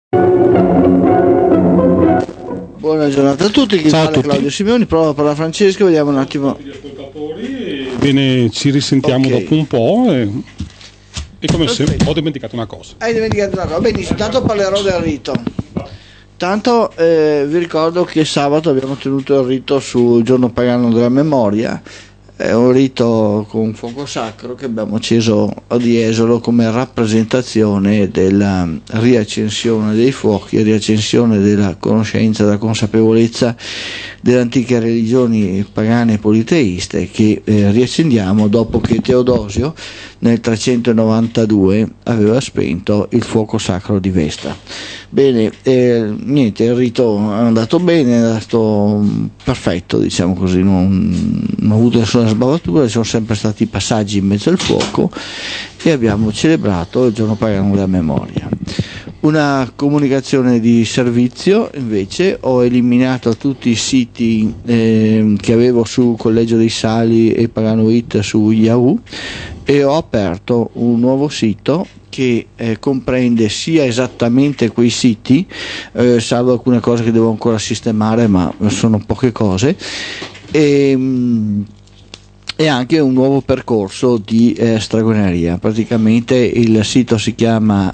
Buona giornata a tutti, chi Ciao a parla è tutti. Claudio Simeoni, prova per la Francesco, vediamo un attimo. Bene, ci risentiamo Ok. dopo un po' e come se Perfetto. ho dimenticato una cosa. Hai dimenticato una cosa, benissimo, tanto parlerò del rito. Tanto vi ricordo che sabato abbiamo tenuto il rito sul giorno pagano della memoria, è un rito con fuoco sacro che abbiamo acceso di Esolo come rappresentazione della riaccensione dei fuochi, riaccensione della conoscenza, della consapevolezza delle antiche religioni pagane e politeiste che riaccendiamo dopo che Teodosio nel 392 aveva spento il fuoco sacro di Vesta. Bene, niente, il rito è andato bene, è andato perfetto, diciamo così, non ho avuto nessuna sbavatura, ci sono sempre stati passaggi in mezzo al fuoco e abbiamo celebrato il giorno pagano della memoria. Una comunicazione di servizio, invece, ho eliminato tutti i siti che avevo su Collegio dei Sali e Pagano.it su Yahoo e ho aperto un nuovo sito che comprende sia esattamente quei siti, salvo alcune cose che devo ancora sistemare, ma sono poche cose, e anche un nuovo percorso di stregoneria. Praticamente il sito si chiama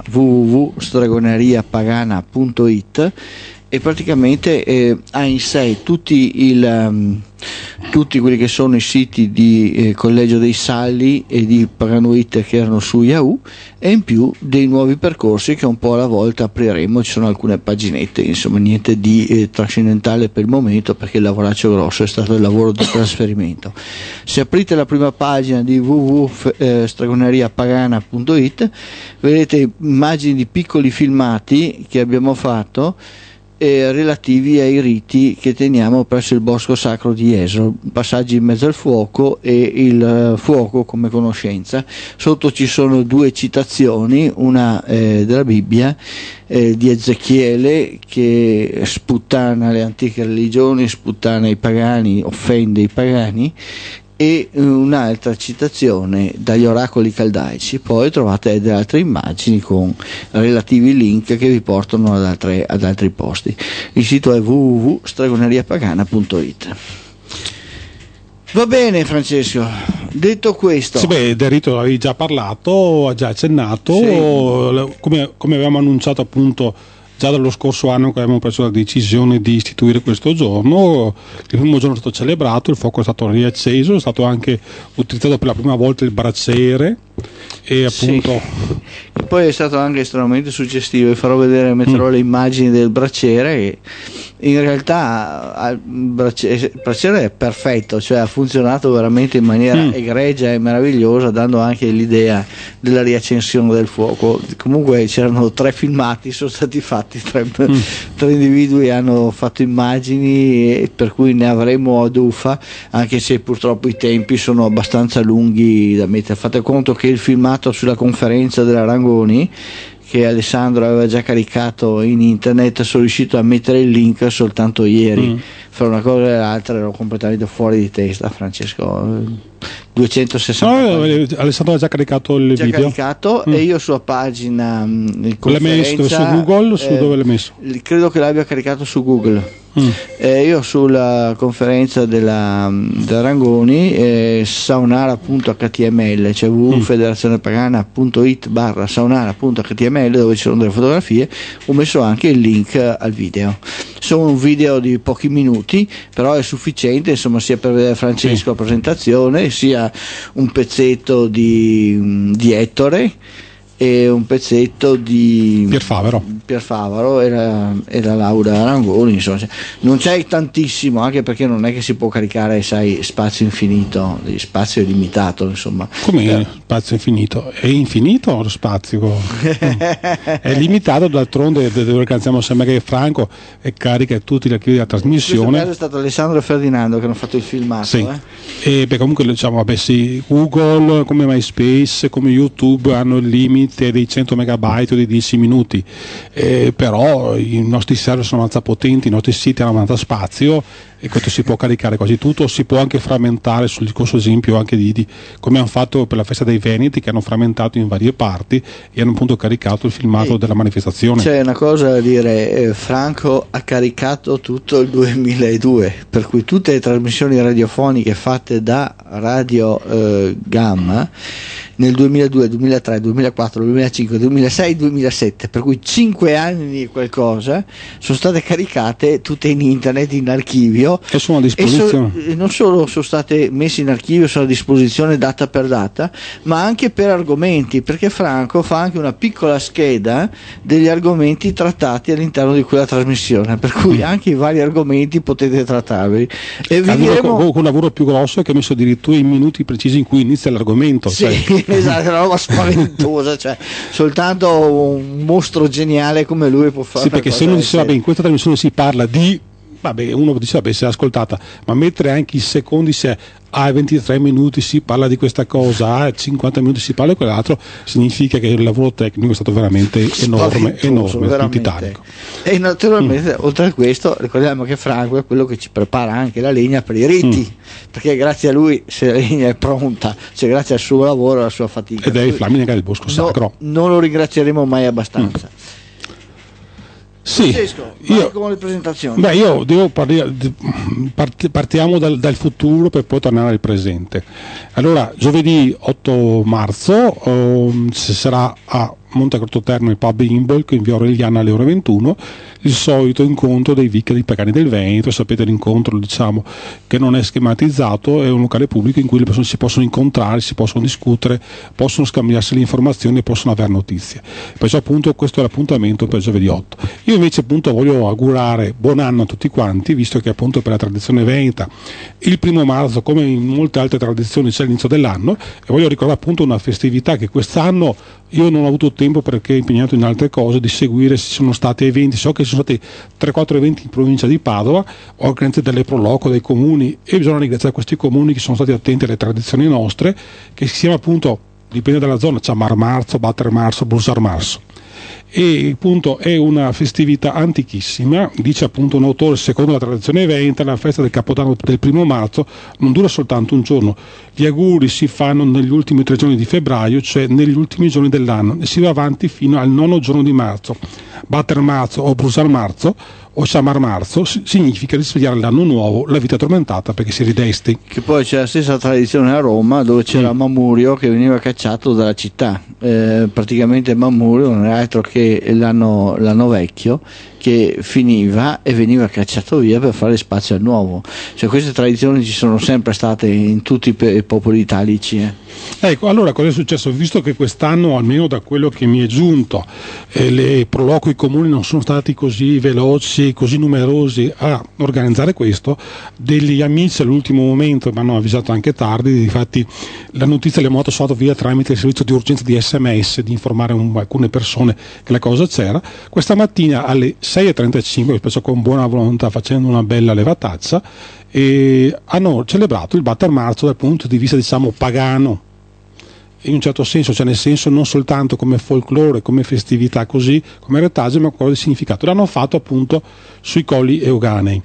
www.stregoneriapagana.it e praticamente ha in sé tutti quelli che sono i siti di Collegio dei Salli e di Pagano.it che erano su Yahoo, e in più dei nuovi percorsi che un po' alla volta apriremo. Ci sono alcune paginette, insomma niente di trascendentale per il momento, perché il lavoraccio grosso è stato il lavoro di trasferimento. Se aprite la prima pagina di www.stregoneriapagana.it vedete immagini di piccoli filmati che abbiamo fatto relativi ai riti che teniamo presso il bosco sacro di Esolo, passaggi in mezzo al fuoco e il fuoco come conoscenza. Sotto ci sono due citazioni, una della Bibbia di Ezechiele che sputtana le antiche religioni, sputtana i pagani, offende i pagani, e un'altra citazione dagli oracoli caldaici. Poi trovate delle altre immagini con relativi link che vi portano ad altri posti. Il sito è www.stregoneriapagana.it. Va bene Francesco, detto questo, Sì, beh, del rito avevi già parlato, ha già accennato, Sì. come avevamo annunciato appunto già dallo scorso anno che abbiamo preso la decisione di istituire questo giorno. Il primo giorno è stato celebrato, il fuoco è stato riacceso, è stato anche utilizzato per la prima volta il braciere e appunto e poi è stato anche estremamente suggestivo. Vi farò vedere, metterò le immagini del braciere e in realtà il braciere è perfetto, cioè ha funzionato veramente in maniera egregia e meravigliosa, dando anche l'idea della riaccensione del fuoco. Comunque c'erano 3 filmati, sono stati fatti 3 individui, hanno fatto immagini, e per cui ne avremo ad uffa, anche se purtroppo i tempi sono abbastanza lunghi da mettere. Fate conto che il filmato sulla conferenza della Rangoni, che Alessandro aveva già caricato in internet, sono riuscito a mettere il link soltanto ieri. Fra una cosa e l'altra ero completamente fuori di testa, Francesco. 260 Alessandro ha già caricato il video. Caricato, e io sulla pagina di L'hai messo conferenza, su Google? Su dove l'hai messo? credo che l'abbia caricato su Google. Io sulla conferenza della Rangoni, saunara.html, cioè www.federazionepagana.it/saunara.html, dove ci sono delle fotografie, ho messo anche il link al video. Sono un video di pochi minuti, però è sufficiente, insomma, sia per vedere Francesco la presentazione, sia un pezzetto di Ettore e un pezzetto di Pierfavaro e la Laura Rangoni, insomma. Non c'è tantissimo, anche perché non è che si può caricare, sai, spazio infinito, spazio illimitato, insomma. Come spazio infinito? È infinito lo spazio? È limitato, d'altronde dove canziamo sempre che Franco e carica tutti gli archivi della trasmissione. In questo caso è stato Alessandro e Ferdinando che hanno fatto il filmato. Sì. E comunque diciamo, sì, Google come MySpace, come YouTube hanno il limite dei 100 megabyte o dei 10 minuti. però i nostri server sono abbastanza potenti, i nostri siti hanno abbastanza spazio e questo si può caricare quasi tutto, si può anche frammentare, sul discorso esempio anche di come hanno fatto per la festa dei Veneti, che hanno frammentato in varie parti e hanno appunto caricato il filmato della manifestazione. C'è una cosa da dire, Franco ha caricato tutto il 2002, per cui tutte le trasmissioni radiofoniche fatte da Radio Gamma nel 2002, 2003, 2004, 2005, 2006, 2007, per cui 5 anni e qualcosa sono state caricate tutte in internet, in archivio, e sono a disposizione. Non solo sono state messe in archivio, sono a disposizione data per data, ma anche per argomenti, perché Franco fa anche una piccola scheda degli argomenti trattati all'interno di quella trasmissione, per cui anche i vari argomenti potete trattarvi. E vi diremo... con un lavoro più grosso che ha messo addirittura i minuti precisi in cui inizia l'argomento. Sì, esatto, è una roba spaventosa, cioè soltanto un mostro geniale come lui può fare. Sì, perché se uno diceva, in questa trasmissione si parla di, uno dice, se l'ha ascoltata, ma mettere anche i secondi, se a 23 minuti si parla di questa cosa, a 50 minuti si parla di quell'altro, significa che il lavoro tecnico è stato veramente enorme, titanico. E naturalmente oltre a questo ricordiamo che Franco è quello che ci prepara anche la legna per i riti, perché grazie a lui se la legna è pronta, cioè grazie al suo lavoro, alla sua fatica, ed è il Flamine del Bosco Sacro. Non lo ringrazieremo mai abbastanza. Sì, con le presentazioni. Io devo partiamo dal futuro per poi tornare al presente. Allora, giovedì 8 marzo ci sarà a Montecorto Terme il pub Imbolc in via Aureliana alle ore 21, il solito incontro dei vicari pagani del Veneto. Sapete, l'incontro, diciamo, che non è schematizzato, è un locale pubblico in cui le persone si possono incontrare, si possono discutere, possono scambiarsi le informazioni e possono avere notizie. Perciò appunto questo è l'appuntamento per giovedì 8. Io invece appunto voglio augurare buon anno a tutti quanti, visto che appunto per la tradizione veneta il 1° marzo, come in molte altre tradizioni, c'è l'inizio dell'anno, e voglio ricordare appunto una festività che quest'anno io non ho avuto tempo, perché impegnato in altre cose, di seguire se sono stati eventi. So che ci sono stati 3-4 eventi in provincia di Padova, organizzati dalle Proloco, dai comuni, e bisogna ringraziare questi comuni che sono stati attenti alle tradizioni nostre, che si chiama appunto, dipende dalla zona, c'è Mar Marzo, Batter Marzo, Brussar Marzo. E appunto è una festività antichissima, dice appunto un autore, secondo la tradizione veneta, la festa del Capodanno del 1° marzo non dura soltanto un giorno, gli auguri si fanno negli ultimi 3 giorni di febbraio, cioè negli ultimi giorni dell'anno, e si va avanti fino al 9° giorno di marzo. Batter Marzo o Brussar Marzo o Sciamar Marzo significa risvegliare l'anno nuovo, la vita tormentata perché si ridesti. Che poi c'è la stessa tradizione a Roma, dove c'era Mammurio che veniva cacciato dalla città. Praticamente Mammurio non era altro che l'anno vecchio, che finiva e veniva cacciato via per fare spazio al nuovo. Cioè, queste tradizioni ci sono sempre state in tutti i popoli italici. Ecco, allora cosa è successo? Visto che quest'anno, almeno da quello che mi è giunto, le proloqui comuni non sono stati così veloci, così numerosi a organizzare questo, degli amici all'ultimo momento mi hanno avvisato anche tardi, difatti la notizia l'abbiamo dato via tramite il servizio di urgenza di SMS, di informare alcune persone che la cosa c'era. Questa mattina alle 6:35, spesso con buona volontà, facendo una bella levataccia, hanno celebrato il Batter Marzo dal punto di vista, diciamo, pagano, in un certo senso, cioè nel senso non soltanto come folklore, come festività così, come retaggio, ma qualcosa di significato. L'hanno fatto appunto sui Colli Euganei.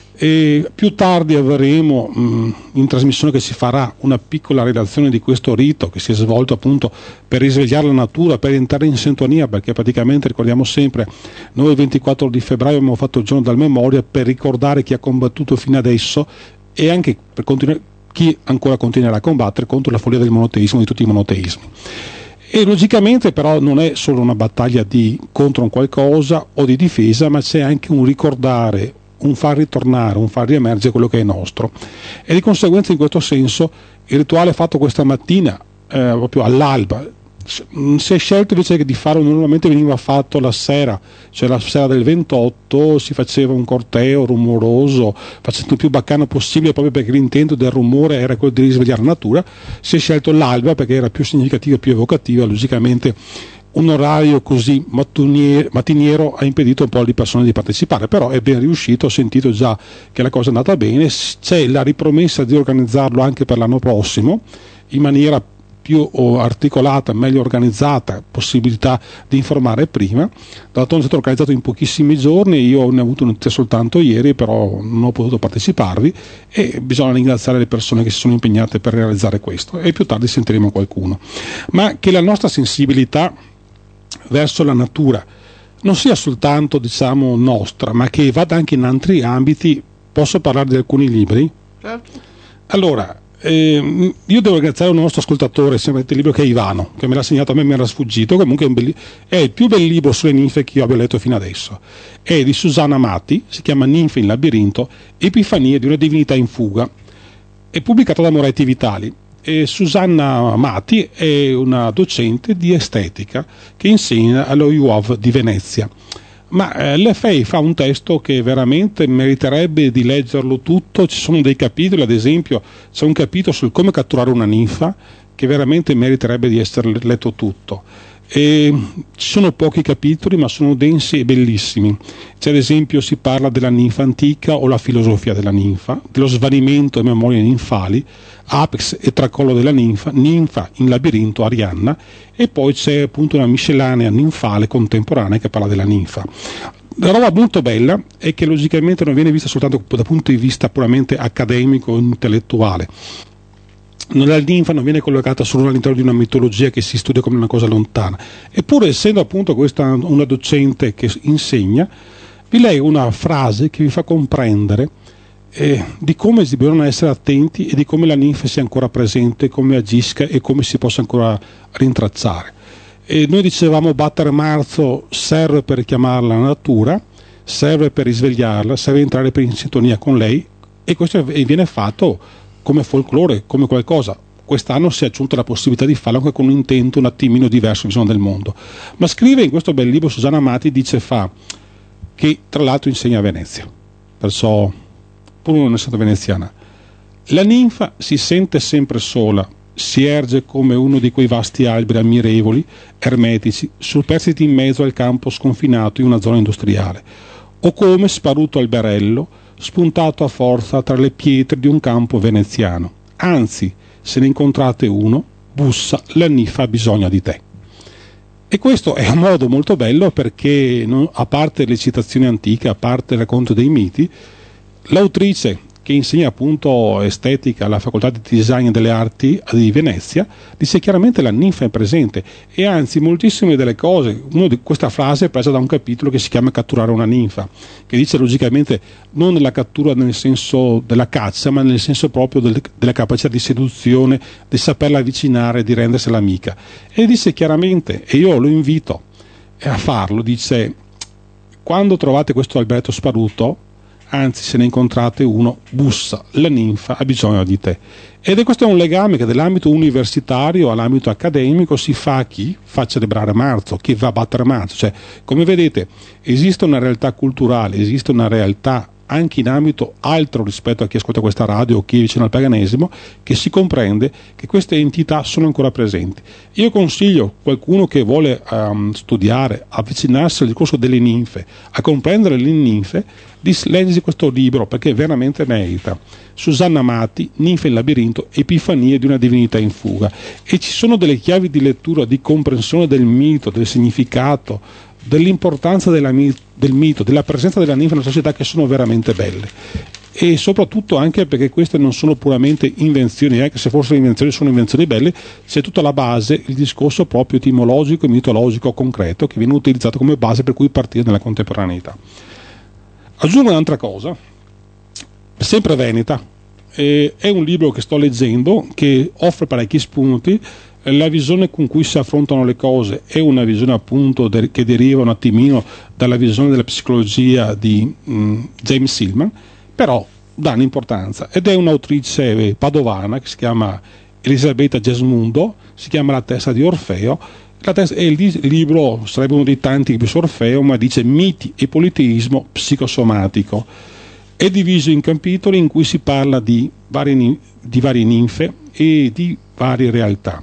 E più tardi avremo in trasmissione, che si farà una piccola relazione di questo rito che si è svolto appunto per risvegliare la natura, per entrare in sintonia, perché praticamente, ricordiamo sempre, noi il 24 di febbraio abbiamo fatto il giorno della memoria per ricordare chi ha combattuto fino adesso e anche per continuare, chi ancora continuerà a combattere contro la follia del monoteismo, di tutti i monoteismi. E logicamente però non è solo una battaglia contro un qualcosa o di difesa, ma c'è anche un ricordare, un far ritornare, un far riemergere quello che è nostro. E di conseguenza, in questo senso, il rituale fatto questa mattina, proprio all'alba, si è scelto invece di farlo, normalmente veniva fatto la sera, cioè la sera del 28 si faceva un corteo rumoroso, facendo il più baccano possibile, proprio perché l'intento del rumore era quello di risvegliare la natura. Si è scelto l'alba perché era più significativa, più evocativa. Logicamente un orario così mattiniero ha impedito un po' di persone di partecipare, però è ben riuscito, ho sentito già che la cosa è andata bene. C'è la ripromessa di organizzarlo anche per l'anno prossimo in maniera più articolata, meglio organizzata, possibilità di informare prima. D'altronde è stato organizzato in pochissimi giorni, io ne ho avuto notizia soltanto ieri, però non ho potuto parteciparvi, e bisogna ringraziare le persone che si sono impegnate per realizzare questo, e più tardi sentiremo qualcuno. Ma che la nostra sensibilità verso la natura non sia soltanto, diciamo, nostra, ma che vada anche in altri ambiti. Posso parlare di alcuni libri? Certo. Allora, io devo ringraziare un nostro ascoltatore, sempre il libro, che è Ivano, che me l'ha segnato, a me mi era sfuggito. Comunque è il più bel libro sulle ninfe che io abbia letto fino adesso. È di Susanna Mati, si chiama Ninfe in labirinto, Epifanie di una divinità in fuga. È pubblicato da Moretti Vitali. E Susanna Mati è una docente di estetica che insegna allo UOV di Venezia. Ma l'FA fa un testo che veramente meriterebbe di leggerlo tutto. Ci sono dei capitoli, ad esempio c'è un capitolo sul come catturare una ninfa che veramente meriterebbe di essere letto tutto. E ci sono pochi capitoli, ma sono densi e bellissimi. C'è, ad esempio, si parla della ninfa antica o la filosofia della ninfa, dello svanimento e memorie ninfali, apex e tracollo della ninfa, ninfa in labirinto, Arianna, e poi c'è appunto una miscellanea ninfale contemporanea che parla della ninfa. La roba molto bella è che logicamente non viene vista soltanto dal punto di vista puramente accademico o intellettuale. La ninfa non viene collocata solo all'interno di una mitologia che si studia come una cosa lontana. Eppure, essendo appunto questa una docente che insegna, vi leggo una frase che vi fa comprendere di come si devono essere attenti e di come la ninfa sia ancora presente, come agisca e come si possa ancora rintracciare. E noi dicevamo battere marzo serve per chiamarla la natura, serve per risvegliarla, serve entrare in sintonia con lei, e questo viene fatto come folklore, come qualcosa. Quest'anno si è aggiunta la possibilità di farlo anche con un intento un attimino diverso, visione del mondo. Ma scrive in questo bel libro Susanna Mati, che tra l'altro insegna a Venezia, perciò pur non essendo veneziana. La ninfa si sente sempre sola, si erge come uno di quei vasti alberi ammirevoli, ermetici, superstiti in mezzo al campo sconfinato in una zona industriale, o come sparuto alberello, spuntato a forza tra le pietre di un campo veneziano. Anzi, se ne incontrate uno, bussa, la ninfa ha bisogno di te. E questo è un modo molto bello perché, a parte le citazioni antiche, a parte il racconto dei miti, l'autrice che insegna appunto estetica alla facoltà di design delle arti di Venezia dice chiaramente la ninfa è presente, e anzi moltissime delle cose, questa frase è presa da un capitolo che si chiama Catturare una ninfa, che dice logicamente non nella cattura nel senso della caccia, ma nel senso proprio della capacità di seduzione, di saperla avvicinare, di rendersela amica, e dice chiaramente, e io lo invito a farlo, dice: quando trovate questo alberello sparuto, anzi se ne incontrate uno, bussa, la ninfa ha bisogno di te. Ed è questo un legame che dall'ambito universitario all'ambito accademico si fa a chi fa celebrare marzo, chi va a battere marzo. Cioè, come vedete, esiste una realtà culturale, esiste una realtà anche in ambito altro rispetto a chi ascolta questa radio o chi è vicino al paganesimo, che si comprende che queste entità sono ancora presenti. Io consiglio qualcuno che vuole studiare, avvicinarsi al discorso delle ninfe, a comprendere le ninfe, di leggere questo libro perché veramente merita. Susanna Mati, Ninfe in labirinto, Epifanie di una divinità in fuga, e ci sono delle chiavi di lettura, di comprensione del mito, del significato, dell'importanza del mito, della presenza della ninfa nella società, che sono veramente belle, e soprattutto anche perché queste non sono puramente invenzioni, anche se fossero invenzioni sono invenzioni belle, c'è tutta la base, il discorso proprio etimologico e mitologico concreto che viene utilizzato come base per cui partire nella contemporaneità. Aggiungo un'altra cosa, sempre veneta, è un libro che sto leggendo che offre parecchi spunti. La visione con cui si affrontano le cose è una visione appunto che deriva un attimino dalla visione della psicologia di James Hillman, però dà un'importanza, ed è un'autrice padovana che si chiama Elisabetta Gesmundo, si chiama La testa di Orfeo, e il libro sarebbe uno dei tanti che su Orfeo, ma dice miti e politeismo psicosomatico. È diviso in capitoli in cui si parla di varie ninfe e di varie realtà.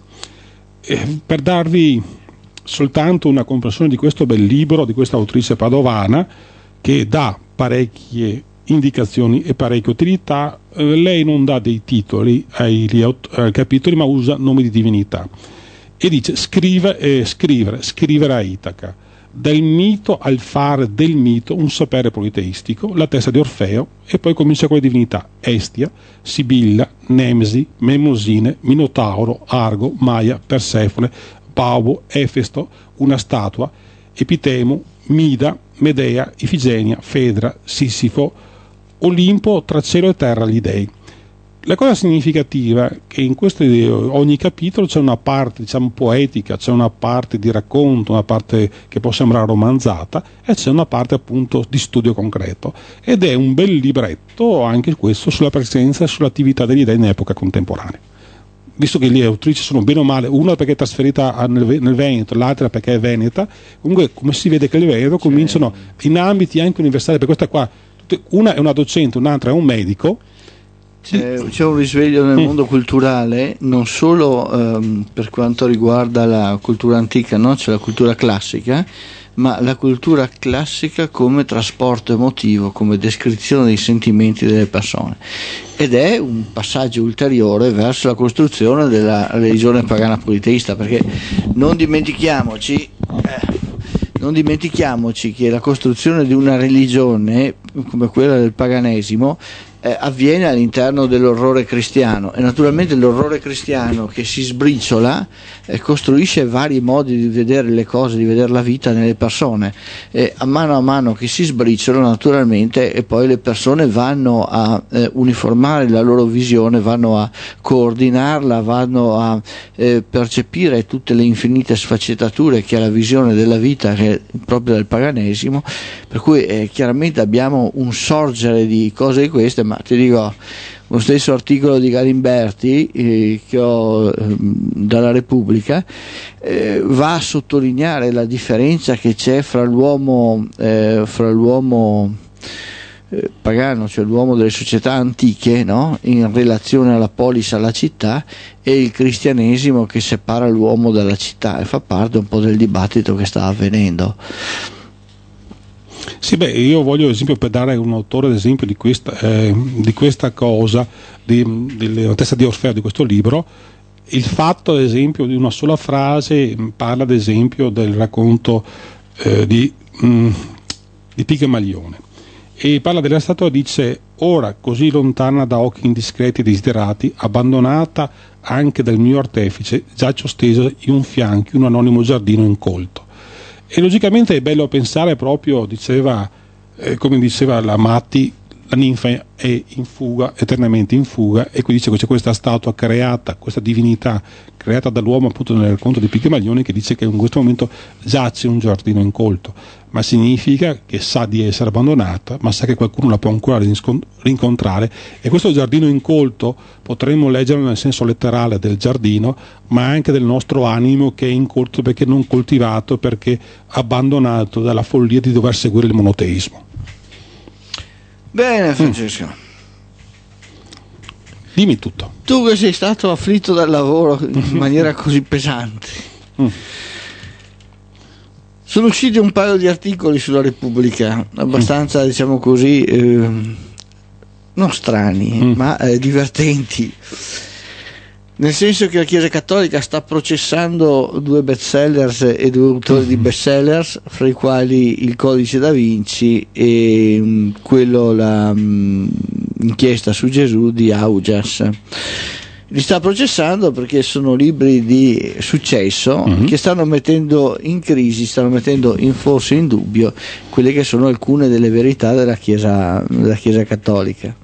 Per darvi soltanto una comprensione di questo bel libro di questa autrice padovana, che dà parecchie indicazioni e parecchie utilità. Lei non dà dei titoli ai capitoli, ma usa nomi di divinità e dice scrivere a Itaca, dal mito al fare del mito un sapere politeistico, la testa di Orfeo, e poi comincia con le divinità: Estia, Sibilla, Nemesi, Memosine, Minotauro, Argo, Maia, Persefone, Paubo, Efesto, una statua, Epitemo, Mida, Medea, Ifigenia, Fedra, Sissifo, Olimpo, tra cielo e terra gli dei. La cosa significativa è che in ogni capitolo c'è una parte, diciamo, poetica, c'è una parte di racconto, una parte che può sembrare romanzata, e c'è una parte appunto di studio concreto, ed è un bel libretto anche questo sulla presenza e sull'attività degli dei in epoca contemporanea. Visto che le autrici sono bene o male, una perché è trasferita nel Veneto, l'altra perché è veneta, comunque come si vede che le Veneto cominciano in ambiti anche universitari, per questa qua, una è una docente, un'altra è un medico. C'è un risveglio nel mondo culturale, non solo per quanto riguarda la cultura antica, no? C'è la cultura classica, ma la cultura classica come trasporto emotivo, come descrizione dei sentimenti delle persone, ed è un passaggio ulteriore verso la costruzione della religione pagana politeista, perché non dimentichiamoci che la costruzione di una religione come quella del paganesimo avviene all'interno dell'orrore cristiano, e naturalmente l'orrore cristiano che si sbriciola costruisce vari modi di vedere le cose, di vedere la vita nelle persone, e a mano che si sbriciola naturalmente, e poi le persone vanno a uniformare la loro visione, vanno a coordinarla, vanno a percepire tutte le infinite sfaccettature che ha la visione della vita, che è proprio del paganesimo, per cui chiaramente abbiamo un sorgere di cose di queste. Ma ti dico, lo stesso articolo di Galimberti che ho dalla Repubblica va a sottolineare la differenza che c'è fra l'uomo pagano, cioè l'uomo delle società antiche, no? In relazione alla polis, alla città, e il cristianesimo che separa l'uomo dalla città, e fa parte un po' del dibattito che sta avvenendo. Sì, io voglio, ad esempio, per dare un autore ad esempio di questa cosa, della testa di Orfeo, di questo libro, il fatto ad esempio di una sola frase parla ad esempio del racconto di Pigmalione, e parla della statua, dice: ora così lontana da occhi indiscreti e desiderati, abbandonata anche dal mio artefice, giaccio stesa in un fianco un anonimo giardino incolto. E logicamente è bello pensare proprio, come diceva la Matti, la ninfa è in fuga, eternamente in fuga, e qui dice che c'è questa statua creata, questa divinità creata dall'uomo appunto nel racconto di Pigmalione, che dice che in questo momento giace un giardino incolto, ma significa che sa di essere abbandonata, ma sa che qualcuno la può ancora rincontrare, e questo giardino incolto potremmo leggerlo nel senso letterale del giardino, ma anche del nostro animo, che è incolto perché non coltivato, perché abbandonato dalla follia di dover seguire il monoteismo. Bene, Francesco. Dimmi tutto. Tu che sei stato afflitto dal lavoro in maniera così pesante. Sono usciti un paio di articoli sulla Repubblica, abbastanza, diciamo così, non strani, ma divertenti. Nel senso che la Chiesa Cattolica sta processando due bestsellers e due autori di bestsellers, fra i quali Il Codice da Vinci e l'inchiesta su Gesù di Augias. Li sta processando perché sono libri di successo che stanno mettendo in crisi, stanno mettendo forse in dubbio quelle che sono alcune delle verità della Chiesa Cattolica.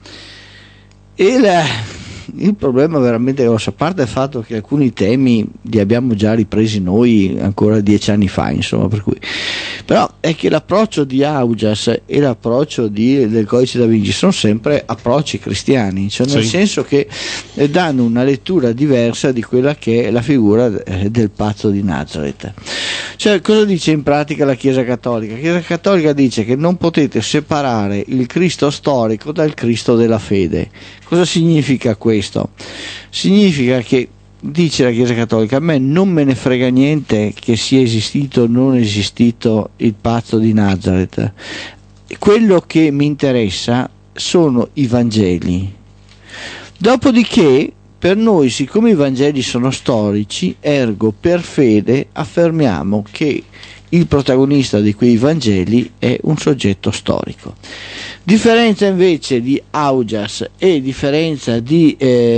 E il problema veramente grosso, a parte il fatto che alcuni temi li abbiamo già ripresi noi ancora 10 anni fa, insomma, per cui, però è che l'approccio di Augias e l'approccio del Codice da Vinci sono sempre approcci cristiani, cioè nel senso che danno una lettura diversa di quella che è la figura del pazzo di Nazareth. Cioè, cosa dice in pratica la Chiesa Cattolica? La Chiesa Cattolica dice che non potete separare il Cristo storico dal Cristo della fede. Cosa significa questo? Significa che, dice la Chiesa Cattolica, a me non me ne frega niente che sia esistito o non esistito il pazzo di Nazareth. Quello che mi interessa sono i Vangeli. Dopodiché, per noi, siccome i Vangeli sono storici, ergo per fede affermiamo che il protagonista di quei Vangeli è un soggetto storico. Differenza invece di Augias e differenza di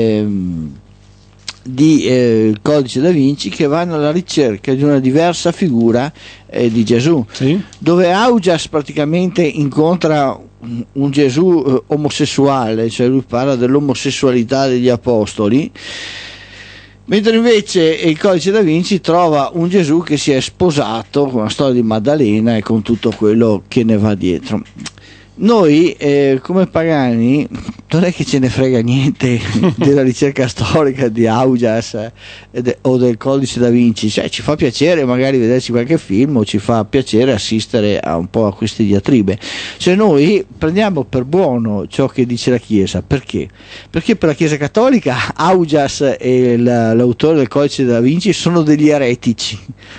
Codice da Vinci, che vanno alla ricerca di una diversa figura di Gesù, Sì. dove Augias praticamente incontra un Gesù omosessuale, cioè lui parla dell'omosessualità degli apostoli, mentre invece il Codice da Vinci trova un Gesù che si è sposato con la storia di Maddalena e con tutto quello che ne va dietro. Noi come pagani non è che ce ne frega niente della ricerca storica di Augias o del Codice da Vinci, cioè ci fa piacere magari vederci qualche film o ci fa piacere assistere a un po' a queste diatribe, cioè noi prendiamo per buono ciò che dice la Chiesa. Perché? Perché per la Chiesa cattolica Augias e l'autore del Codice da Vinci sono degli eretici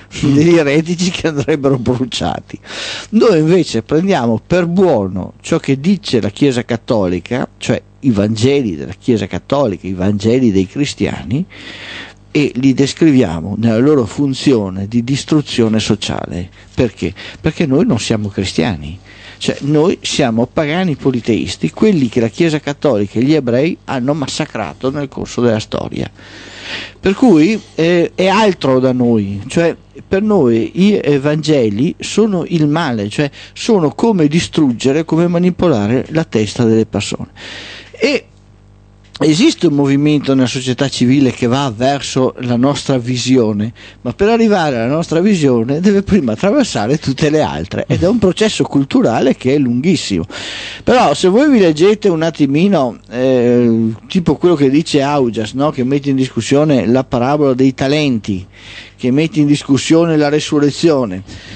che andrebbero bruciati. Noi invece prendiamo per buono ciò che dice la Chiesa cattolica, cioè i Vangeli della Chiesa cattolica, i Vangeli dei cristiani, e li descriviamo nella loro funzione di distruzione sociale. Perché? Perché noi non siamo cristiani, cioè noi siamo pagani politeisti, quelli che la Chiesa cattolica e gli ebrei hanno massacrato nel corso della storia. Per cui è altro da noi, cioè per noi i Vangeli sono il male, cioè sono come distruggere, come manipolare la testa delle persone. E esiste un movimento nella società civile che va verso la nostra visione, ma per arrivare alla nostra visione deve prima attraversare tutte le altre, ed è un processo culturale che è lunghissimo. Però se voi vi leggete un attimino tipo quello che dice Augias, no? Che mette in discussione la parabola dei talenti, che mette in discussione la resurrezione,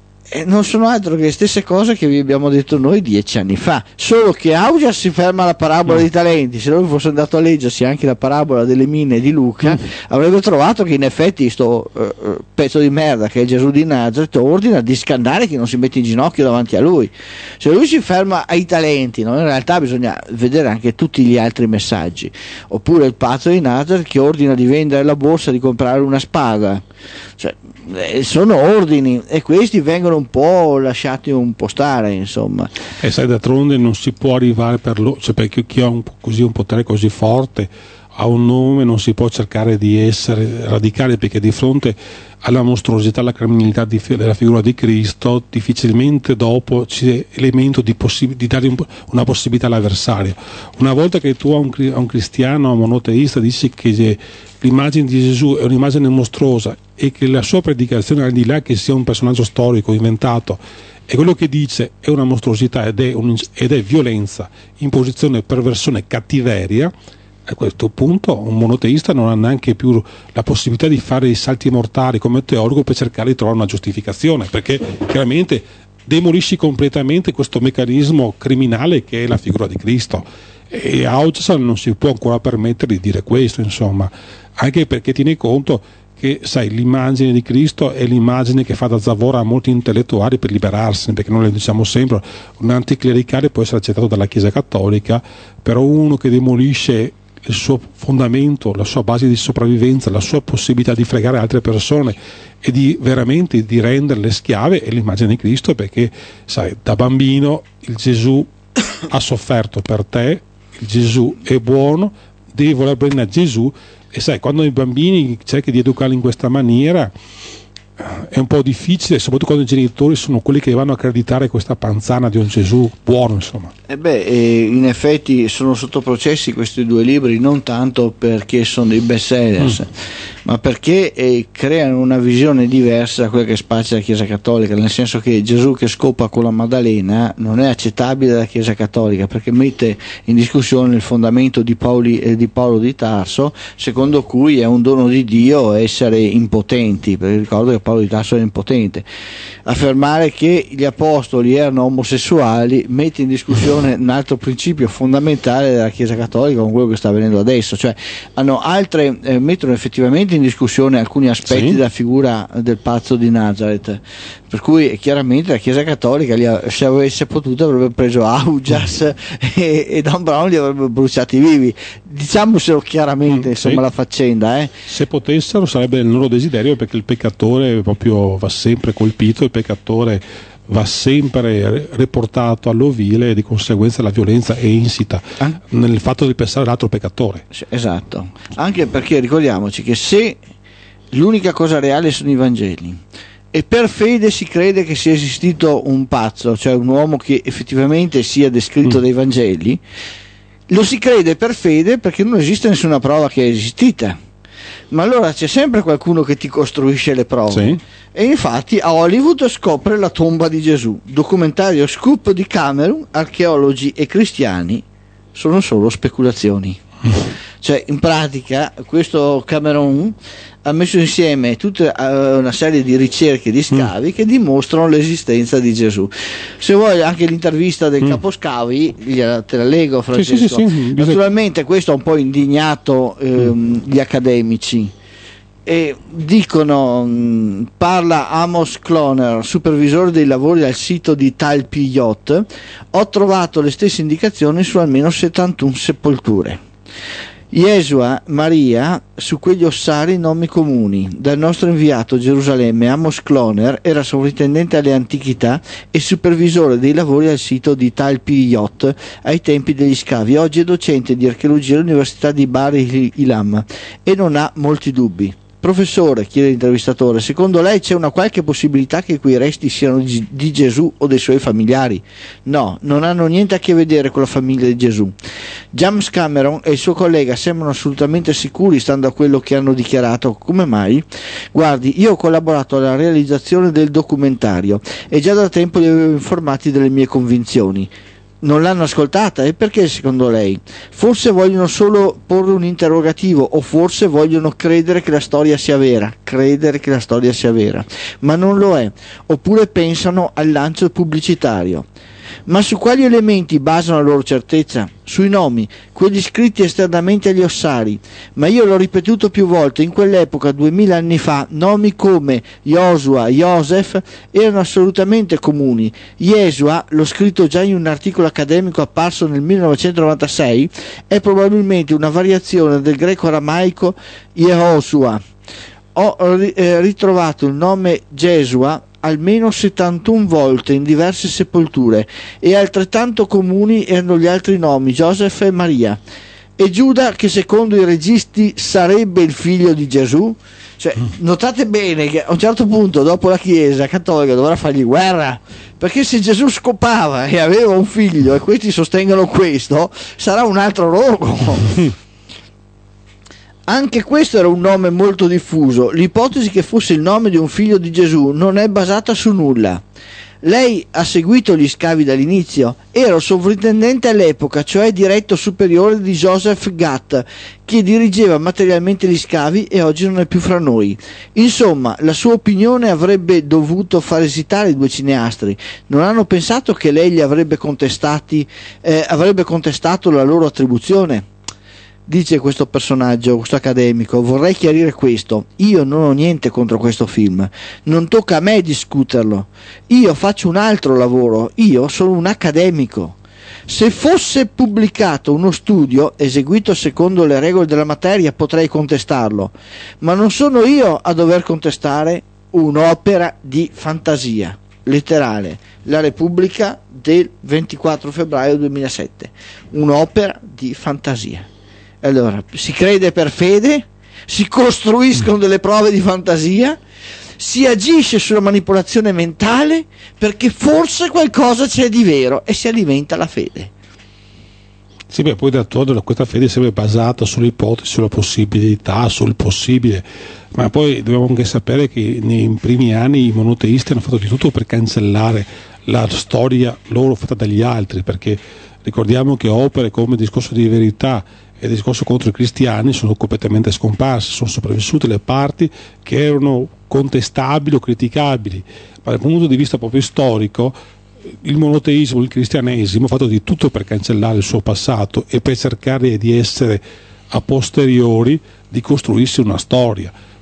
non sono altro che le stesse cose che vi abbiamo detto noi 10 anni fa, solo che Augias si ferma alla parabola dei talenti. Se lui fosse andato a leggersi anche la parabola delle mine di Luca, avrebbe trovato che in effetti sto pezzo di merda che è Gesù di Nazaret ordina di scandare chi non si mette in ginocchio davanti a lui. Se lui si ferma ai talenti, no? In realtà bisogna vedere anche tutti gli altri messaggi. Oppure il pazzo di Nazaret che ordina di vendere la borsa, di comprare una spada, cioè sono ordini, e questi vengono un po' lasciati un po' stare, insomma. E sai, d'altronde non si può arrivare cioè perché chi ha un potere così forte ha un nome, non si può cercare di essere radicale, perché di fronte alla mostruosità, alla criminalità della figura di Cristo difficilmente dopo c'è elemento di dare una possibilità all'avversario. Una volta che tu a un cristiano, a un monoteista, dici che l'immagine di Gesù è un'immagine mostruosa e che la sua predicazione, al di là che sia un personaggio storico inventato, e quello che dice è una mostruosità ed è violenza, imposizione, perversione, cattiveria, a questo punto un monoteista non ha neanche più la possibilità di fare i salti mortali come teologo per cercare di trovare una giustificazione, perché chiaramente demolisci completamente questo meccanismo criminale che è la figura di Cristo. E Augias non si può ancora permettere di dire questo, insomma, anche perché tieni conto che, sai, l'immagine di Cristo è l'immagine che fa da zavora a molti intellettuali per liberarsene, perché noi le diciamo sempre, un anticlericale può essere accettato dalla Chiesa cattolica, però uno che demolisce il suo fondamento, la sua base di sopravvivenza, la sua possibilità di fregare altre persone e di veramente di renderle schiave è l'immagine di Cristo, perché sai, da bambino il Gesù ha sofferto per te, il Gesù è buono, devi voler bene a Gesù, e sai, quando i bambini cerchi di educarli in questa maniera è un po' difficile, soprattutto quando i genitori sono quelli che vanno a accreditare questa panzana di un Gesù buono, insomma. In effetti sono sotto processi questi due libri, non tanto perché sono dei best sellers, ma perché creano una visione diversa da quella che spaccia la Chiesa cattolica, nel senso che Gesù che scopa con la Maddalena non è accettabile dalla Chiesa cattolica, perché mette in discussione il fondamento di Paolo di Tarso, secondo cui è un dono di Dio essere impotenti, perché ricordo che Paolo di Tarso era impotente. Affermare che gli apostoli erano omosessuali mette in discussione un altro principio fondamentale della Chiesa cattolica con quello che sta avvenendo adesso, cioè mettono effettivamente in discussione alcuni aspetti della figura del pazzo di Nazaret, Per cui chiaramente la Chiesa Cattolica se avesse potuto avrebbe preso Augias e Dan Brown li avrebbe bruciati vivi. Diciamocelo chiaramente, insomma, sì. la faccenda. Se potessero sarebbe il loro desiderio, perché il peccatore proprio va sempre colpito, il peccatore va sempre riportato all'ovile e di conseguenza la violenza è insita nel fatto di pensare all'altro peccatore. Esatto, anche perché ricordiamoci che se l'unica cosa reale sono i Vangeli e per fede si crede che sia esistito un pazzo, cioè un uomo che effettivamente sia descritto dai Vangeli, lo si crede per fede perché non esiste nessuna prova che è esistita. Ma allora c'è sempre qualcuno che ti costruisce le prove. Sì. E infatti a Hollywood scopre la tomba di Gesù, documentario scoop di Cameron, archeologi e cristiani sono solo speculazioni. Cioè in pratica questo Cameron ha messo insieme tutta una serie di ricerche di scavi che dimostrano l'esistenza di Gesù. Se vuoi anche l'intervista del caposcavi te la leggo, Francesco. Sì. Naturalmente questo ha un po' indignato gli accademici e dicono, parla Amos Cloner, supervisore dei lavori al sito di Talpi Yacht: ho trovato le stesse indicazioni su almeno 71 sepolture. Yeshua, Maria, su quegli ossari nomi comuni. Dal nostro inviato a Gerusalemme, Amos Cloner era sovrintendente alle antichità e supervisore dei lavori al sito di Talpi Yacht ai tempi degli scavi. Oggi è docente di archeologia all'Università di Bar Ilam e non ha molti dubbi. Professore, chiede l'intervistatore, secondo lei c'è una qualche possibilità che quei resti siano di Gesù o dei suoi familiari? No, non hanno niente a che vedere con la famiglia di Gesù. James Cameron e il suo collega sembrano assolutamente sicuri, stando a quello che hanno dichiarato. Come mai? Guardi, io ho collaborato alla realizzazione del documentario e già da tempo li avevo informati delle mie convinzioni. Non l'hanno ascoltata? E perché secondo lei? Forse vogliono solo porre un interrogativo, o forse vogliono credere che la storia sia vera, ma non lo è, oppure pensano al lancio pubblicitario. Ma su quali elementi basano la loro certezza? Sui nomi, quelli scritti esternamente agli ossari. Ma io l'ho ripetuto più volte, in quell'epoca, 2000 anni fa, nomi come Josua, Joseph erano assolutamente comuni. Yeshua, l'ho scritto già in un articolo accademico apparso nel 1996, è probabilmente una variazione del greco aramaico Yehoshua. Ho ritrovato il nome Gesua almeno 71 volte in diverse sepolture e altrettanto comuni erano gli altri nomi, Giosef e Maria. E Giuda, che secondo i registi sarebbe il figlio di Gesù? Cioè, notate bene che a un certo punto dopo la Chiesa Cattolica dovrà fargli guerra, perché se Gesù scopava e aveva un figlio e questi sostengono questo, sarà un altro rogo. Anche questo era un nome molto diffuso. L'ipotesi che fosse il nome di un figlio di Gesù non è basata su nulla. Lei ha seguito gli scavi dall'inizio. Ero sovrintendente all'epoca, cioè diretto superiore di Joseph Gatt, che dirigeva materialmente gli scavi e oggi non è più fra noi. Insomma, la sua opinione avrebbe dovuto far esitare i due cineastri. Non hanno pensato che lei gli avrebbe contestato la loro attribuzione? Dice questo personaggio, questo accademico: vorrei chiarire questo, io non ho niente contro questo film, non tocca a me discuterlo, io faccio un altro lavoro, io sono un accademico. Se fosse pubblicato uno studio eseguito secondo le regole della materia potrei contestarlo, ma non sono io a dover contestare un'opera di fantasia. Letterale, La Repubblica del 24 febbraio 2007, un'opera di fantasia. Allora, si crede per fede, si costruiscono delle prove di fantasia, si agisce sulla manipolazione mentale perché forse qualcosa c'è di vero e si alimenta la fede. Sì, beh, poi d'altronde questa fede è sempre basata sulle ipotesi, sulla possibilità, sul possibile, ma poi dobbiamo anche sapere che nei primi anni i monoteisti hanno fatto di tutto per cancellare la storia loro fatta dagli altri, perché ricordiamo che opere come il discorso di verità e il discorso contro i cristiani sono completamente scomparse, sono sopravvissute le parti che erano contestabili o criticabili, ma dal punto di vista proprio storico il monoteismo, il cristianesimo ha fatto di tutto per cancellare il suo passato e per cercare di essere a posteriori, di costruirsi una storia.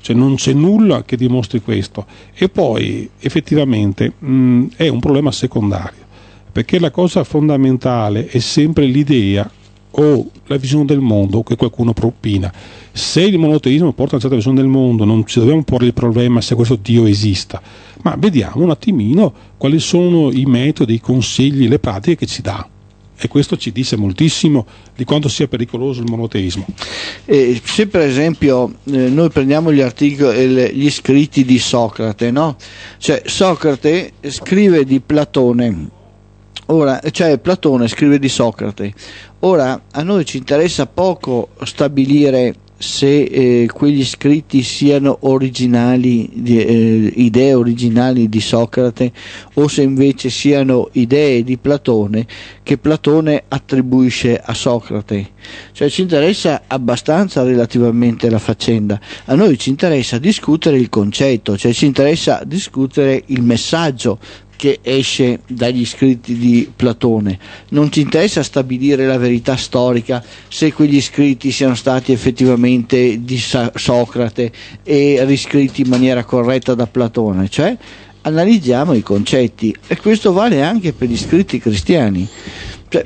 cioè non c'è nulla che dimostri questo. E poi effettivamente è un problema secondario, perché la cosa fondamentale è sempre l'idea o la visione del mondo che qualcuno propina. Se il monoteismo porta a una certa visione del mondo, non ci dobbiamo porre il problema se questo Dio esista, ma vediamo un attimino quali sono i metodi, i consigli, le pratiche che ci dà. E questo ci dice moltissimo di quanto sia pericoloso il monoteismo. Se per esempio noi prendiamo gli scritti di Socrate, no? Cioè Socrate scrive di Platone, cioè Platone scrive di Socrate. Ora a noi ci interessa poco stabilire se quegli scritti siano originali, idee originali di Socrate, o se invece siano idee di Platone che Platone attribuisce a Socrate. Cioè ci interessa abbastanza relativamente la faccenda. A noi ci interessa discutere il concetto, cioè ci interessa discutere il messaggio che esce dagli scritti di Platone. Non ci interessa stabilire la verità storica, se quegli scritti siano stati effettivamente di Socrate e riscritti in maniera corretta da Platone, cioè analizziamo i concetti, e questo vale anche per gli scritti cristiani. Cioè,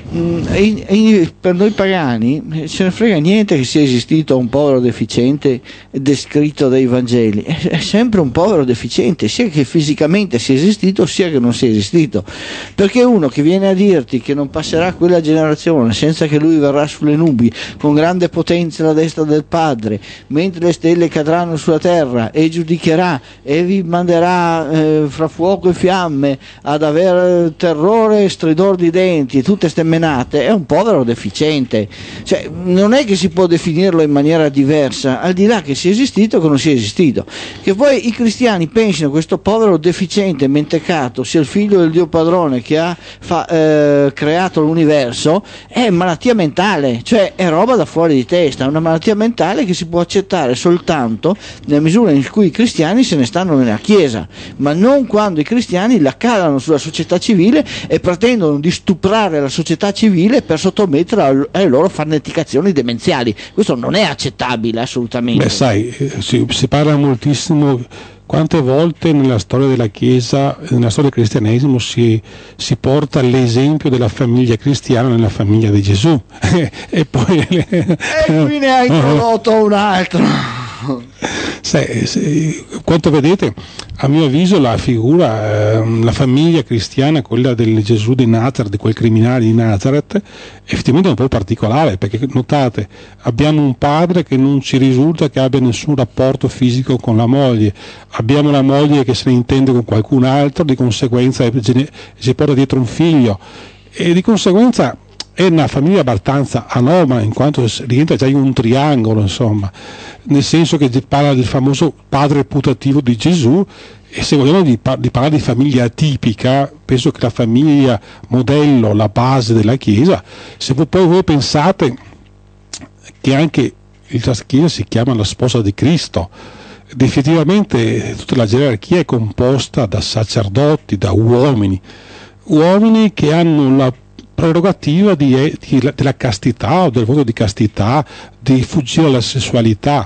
per noi pagani ce ne frega niente che sia esistito un povero deficiente descritto dai Vangeli, è sempre un povero deficiente, sia che fisicamente sia esistito sia che non sia esistito, perché uno che viene a dirti che non passerà quella generazione senza che lui verrà sulle nubi con grande potenza alla destra del Padre, mentre le stelle cadranno sulla terra e giudicherà e vi manderà fra fuoco e fiamme ad avere terrore e stridor di denti e tutte menate, è un povero deficiente. Cioè, non è che si può definirlo in maniera diversa, al di là che sia esistito o che non sia esistito. Che poi i cristiani pensino che questo povero deficiente mentecato sia il figlio del Dio padrone che ha creato l'universo, è malattia mentale, cioè è roba da fuori di testa, è una malattia mentale che si può accettare soltanto nella misura in cui i cristiani se ne stanno nella Chiesa, ma non quando i cristiani la calano sulla società civile e pretendono di stuprare la società civile per sottometterla alle loro farneticazioni demenziali. Questo non è accettabile assolutamente. Beh, sai, si parla moltissimo. Quante volte nella storia della Chiesa, nella storia del cristianesimo si porta l'esempio della famiglia cristiana nella famiglia di Gesù e poi qui ne ha introdotto un altro. Quanto vedete, a mio avviso la figura, la famiglia cristiana, quella del Gesù di Nazareth, di quel criminale di Nazareth, effettivamente è un po' particolare, perché notate, abbiamo un padre che non ci risulta che abbia nessun rapporto fisico con la moglie, abbiamo la moglie che se ne intende con qualcun altro, di conseguenza si porta dietro un figlio, e di conseguenza è una famiglia abbastanza anomala, in quanto rientra già in un triangolo, insomma, nel senso che parla del famoso padre putativo di Gesù, e se vogliamo di parlare di famiglia atipica, penso che la famiglia modello, la base della Chiesa, se poi voi pensate che anche la Chiesa si chiama la sposa di Cristo, ed effettivamente tutta la gerarchia è composta da sacerdoti, da uomini che hanno la prerogativa della castità o del voto di castità, di fuggire alla sessualità,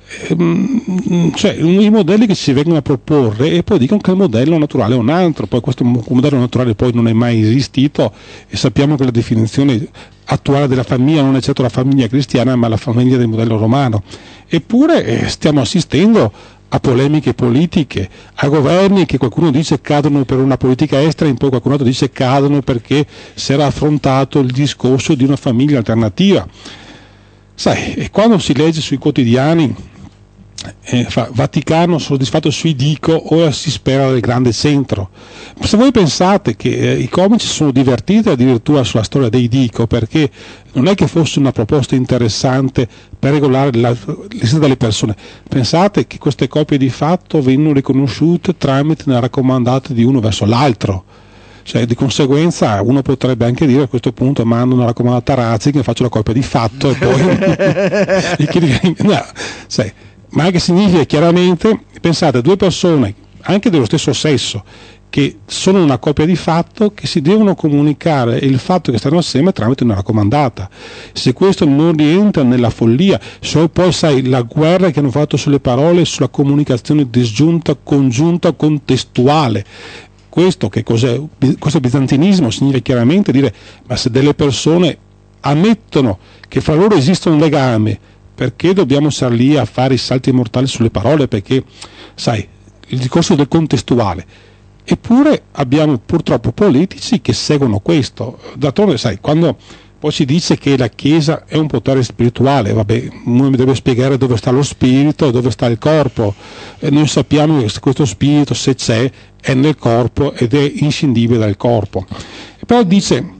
cioè i modelli che ci vengono a proporre, e poi dicono che il modello naturale è un altro, poi questo modello naturale poi non è mai esistito, e sappiamo che la definizione attuale della famiglia non è certo la famiglia cristiana, ma la famiglia del modello romano. Eppure stiamo assistendo a polemiche politiche, a governi che qualcuno dice cadono per una politica estera, e poi qualcun altro dice cadono perché si era affrontato il discorso di una famiglia alternativa. Sai, e quando si legge sui quotidiani Vaticano soddisfatto sui Dico, ora si spera del grande centro. Se voi pensate che i comici sono divertiti addirittura sulla storia dei Dico, perché non è che fosse una proposta interessante per regolare l'esistenza delle persone, pensate che queste coppie di fatto vengono riconosciute tramite una raccomandata di uno verso l'altro. Cioè, di conseguenza uno potrebbe anche dire, a questo punto mando una raccomandata a Razzi che faccio la coppia di fatto e poi ma che significa chiaramente, pensate, due persone anche dello stesso sesso che sono una coppia di fatto, che si devono comunicare il fatto che stanno assieme tramite una raccomandata. Se questo non rientra nella follia, poi sai la guerra che hanno fatto sulle parole, sulla comunicazione disgiunta, congiunta, contestuale. Questo che cos'è? Questo bizantinismo significa chiaramente dire: ma se delle persone ammettono che fra loro esiste un legame, perché dobbiamo stare lì a fare i salti mortali sulle parole? Perché sai, il discorso del contestuale. Eppure abbiamo purtroppo politici che seguono questo. D'altronde, sai, quando poi si dice che la Chiesa è un potere spirituale, vabbè, uno mi deve spiegare dove sta lo spirito e dove sta il corpo. E noi sappiamo che questo spirito, se c'è, è nel corpo ed è inscindibile dal corpo. E però dice,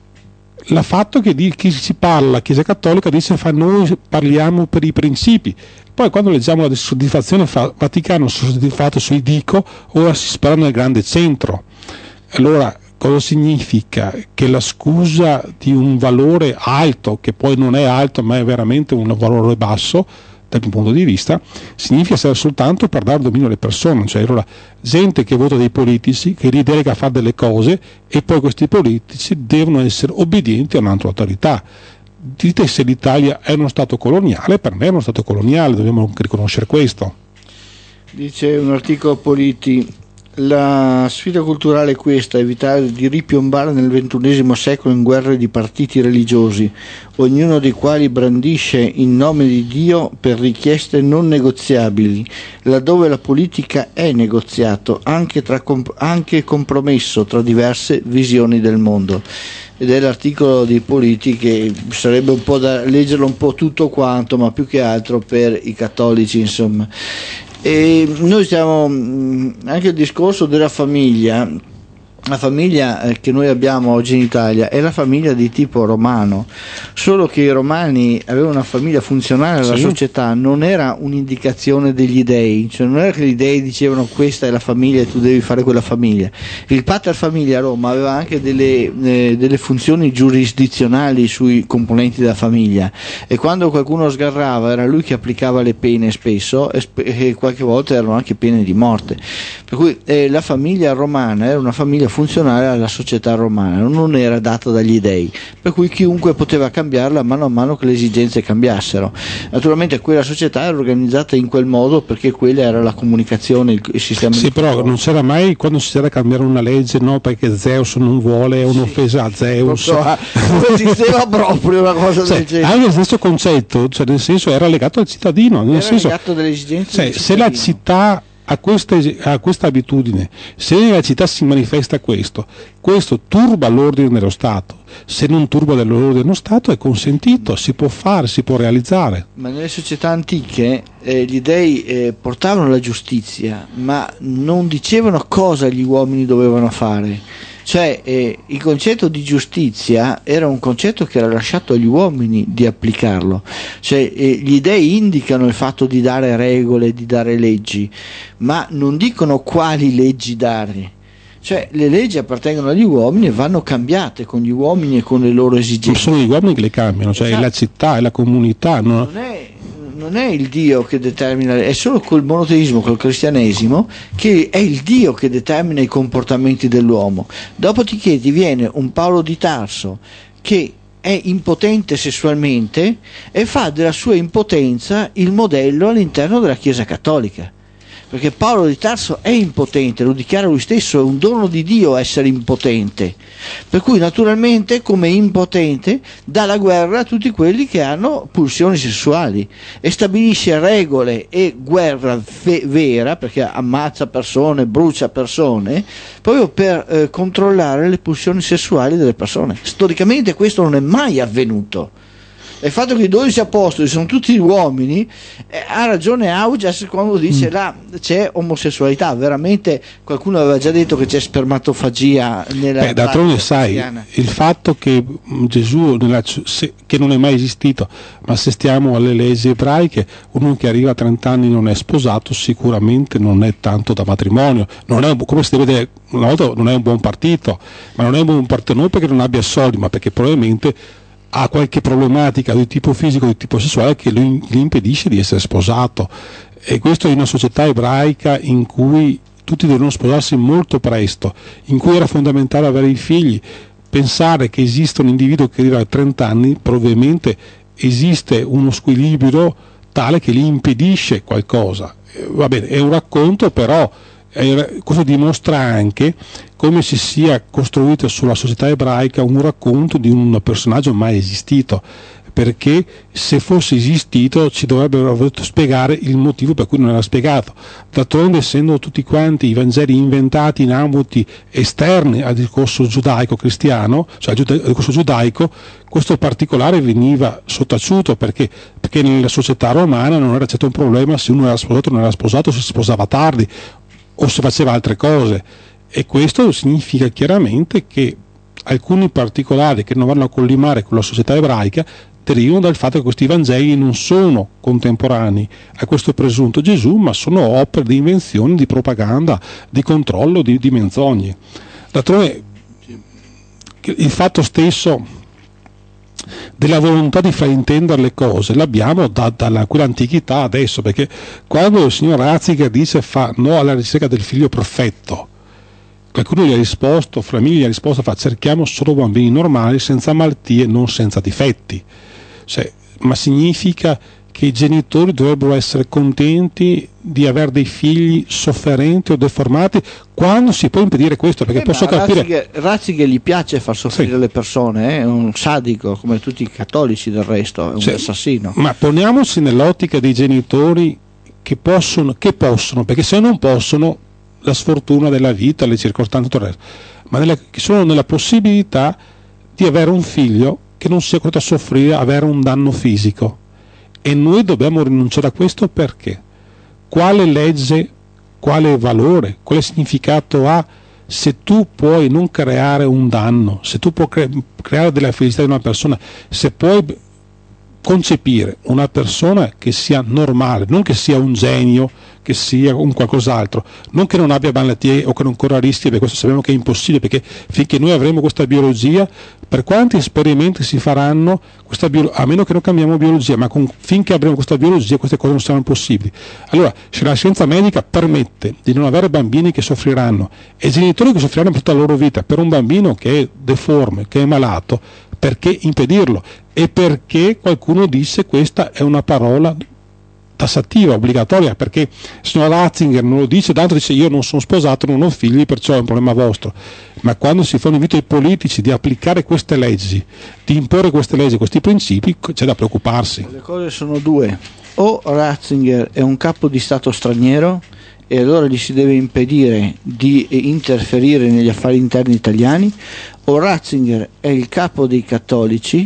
il fatto che chi si parla, la Chiesa Cattolica dice noi parliamo per i principi. Poi quando leggiamo la soddisfazione Vaticano soddisfatto sui dico, ora si spera nel grande centro. Allora cosa significa? Che la scusa di un valore alto, che poi non è alto ma è veramente un valore basso dal mio punto di vista, significa essere soltanto per dare dominio alle persone. Cioè allora gente che vota dei politici, che li delega a fare delle cose, e poi questi politici devono essere obbedienti a un'altra autorità. Dite se l'Italia è uno stato coloniale, per me è uno stato coloniale, dobbiamo riconoscere questo. Dice un articolo Politi: la sfida culturale è questa, evitare di ripiombare nel XXI secolo in guerre di partiti religiosi, ognuno dei quali brandisce in nome di Dio per richieste non negoziabili, laddove la politica è negoziato, anche compromesso tra diverse visioni del mondo. Ed è l'articolo di Politi, che sarebbe un po' da leggerlo un po' tutto quanto, ma più che altro per i cattolici, insomma. E noi stiamo anche il discorso della famiglia. La famiglia che noi abbiamo oggi in Italia è la famiglia di tipo romano, solo che i romani avevano una famiglia funzionale alla società, non era un'indicazione degli dei, cioè non era che gli dei dicevano questa è la famiglia e tu devi fare quella famiglia. Il pater famiglia a Roma aveva anche delle funzioni giurisdizionali sui componenti della famiglia, e quando qualcuno sgarrava era lui che applicava le pene spesso, e qualche volta erano anche pene di morte. Per cui la famiglia romana era una famiglia funzionale alla società romana, non era data dagli dei, per cui chiunque poteva cambiarla mano a mano che le esigenze cambiassero. Naturalmente quella società era organizzata in quel modo perché quella era la comunicazione, il sistema. Sì, però non c'era mai, quando si c'era a cambiare una legge, no, perché Zeus non vuole, è un'offesa a Zeus. Non esisteva proprio una cosa del genere. Anche lo stesso concetto, cioè nel senso era legato al cittadino, nel senso, legato delle esigenze, cioè, se la città a questa abitudine, se nella città si manifesta questo turba l'ordine dello Stato. Se non turba l'ordine dello Stato è consentito, si può fare, si può realizzare. Ma nelle società antiche gli dei portavano la giustizia, ma non dicevano cosa gli uomini dovevano fare. Cioè il concetto di giustizia era un concetto che era lasciato agli uomini di applicarlo. Cioè gli dei indicano il fatto di dare regole, di dare leggi, ma non dicono quali leggi dare. Cioè le leggi appartengono agli uomini e vanno cambiate con gli uomini e con le loro esigenze. Non sono gli uomini che le cambiano, cioè esatto. È la città, è la comunità. Non è il Dio che determina, è solo col monoteismo, col cristianesimo, che è il Dio che determina i comportamenti dell'uomo. Dopodiché ti viene un Paolo di Tarso che è impotente sessualmente e fa della sua impotenza il modello all'interno della Chiesa Cattolica. Perché Paolo di Tarso è impotente, lo dichiara lui stesso, è un dono di Dio essere impotente, per cui naturalmente come impotente dà la guerra a tutti quelli che hanno pulsioni sessuali e stabilisce regole e guerra vera, perché ammazza persone, brucia persone, proprio per controllare le pulsioni sessuali delle persone. Storicamente questo non è mai avvenuto. Il fatto che i 12 apostoli sono tutti uomini, ha ragione Augias quando dice là c'è omosessualità. Veramente qualcuno aveva già detto che c'è spermatofagia nella d'altronde sai, il fatto che Gesù che non è mai esistito, ma se stiamo alle leggi ebraiche, uno che arriva a 30 anni non è sposato sicuramente non è tanto da matrimonio, non è, come si deve vedere una volta, non è un buon partito, ma non è un buon partito non perché non abbia soldi, ma perché probabilmente ha qualche problematica di tipo fisico, di tipo sessuale che gli impedisce di essere sposato. E questo in una società ebraica in cui tutti dovevano sposarsi molto presto, in cui era fondamentale avere i figli, pensare che esiste un individuo che arriva a 30 anni, probabilmente esiste uno squilibrio tale che gli impedisce qualcosa. Va bene, è un racconto, però questo dimostra anche come si sia costruito sulla società ebraica un racconto di un personaggio mai esistito, perché se fosse esistito ci dovrebbero aver spiegare il motivo per cui non era spiegato. D'altronde, essendo tutti quanti i Vangeli inventati in ambiti esterni al discorso giudaico-cristiano, cioè al discorso giudaico, questo particolare veniva sottaciuto perché nella società romana non era certo un problema se uno era sposato o non era sposato, se si sposava tardi o se faceva altre cose, e questo significa chiaramente che alcuni particolari che non vanno a collimare con la società ebraica derivano dal fatto che questi Vangeli non sono contemporanei a questo presunto Gesù, ma sono opere di invenzione, di propaganda, di controllo, di menzogne. D'altronde il fatto stesso della volontà di fraintendere le cose l'abbiamo da quell'antichità adesso, perché quando il signor Ratzinger dice fa no alla ricerca del figlio perfetto, qualcuno gli ha risposto, Flamini gli ha risposto, cerchiamo solo bambini normali, senza malattie, non senza difetti. Ma significa che i genitori dovrebbero essere contenti di avere dei figli sofferenti o deformati, quando si può impedire questo? Perché posso capire. Ratzinger gli piace far soffrire le persone, è un sadico come tutti i cattolici, del resto è un assassino. Ma poniamoci nell'ottica dei genitori che possono, perché se non possono, la sfortuna della vita, le circostanze, tutto il resto, ma che sono nella possibilità di avere un figlio che non sia costretto a soffrire, avere un danno fisico, e noi dobbiamo rinunciare a questo. Perché? Quale legge, quale valore, quale significato ha se tu puoi non creare un danno, se tu puoi creare della felicità di una persona, se puoi concepire una persona che sia normale, non che sia un genio, che sia un qualcos'altro, non che non abbia malattie o che non corra rischi, perché questo sappiamo che è impossibile, perché finché noi avremo questa biologia, per quanti esperimenti si faranno, a meno che non cambiamo biologia, ma finché avremo questa biologia queste cose non saranno possibili. Allora, se la scienza medica permette di non avere bambini che soffriranno e genitori che soffriranno per tutta la loro vita per un bambino che è deforme, che è malato, perché impedirlo? E perché qualcuno disse questa è una parola tassativa, obbligatoria, perché il signor Ratzinger non lo dice, tanto dice io non sono sposato, non ho figli, perciò è un problema vostro. Ma quando si fa un invito ai politici di applicare queste leggi, di imporre queste leggi, questi principi, c'è da preoccuparsi. Le cose sono due: o Ratzinger è un capo di Stato straniero e allora gli si deve impedire di interferire negli affari interni italiani, o Ratzinger è il capo dei cattolici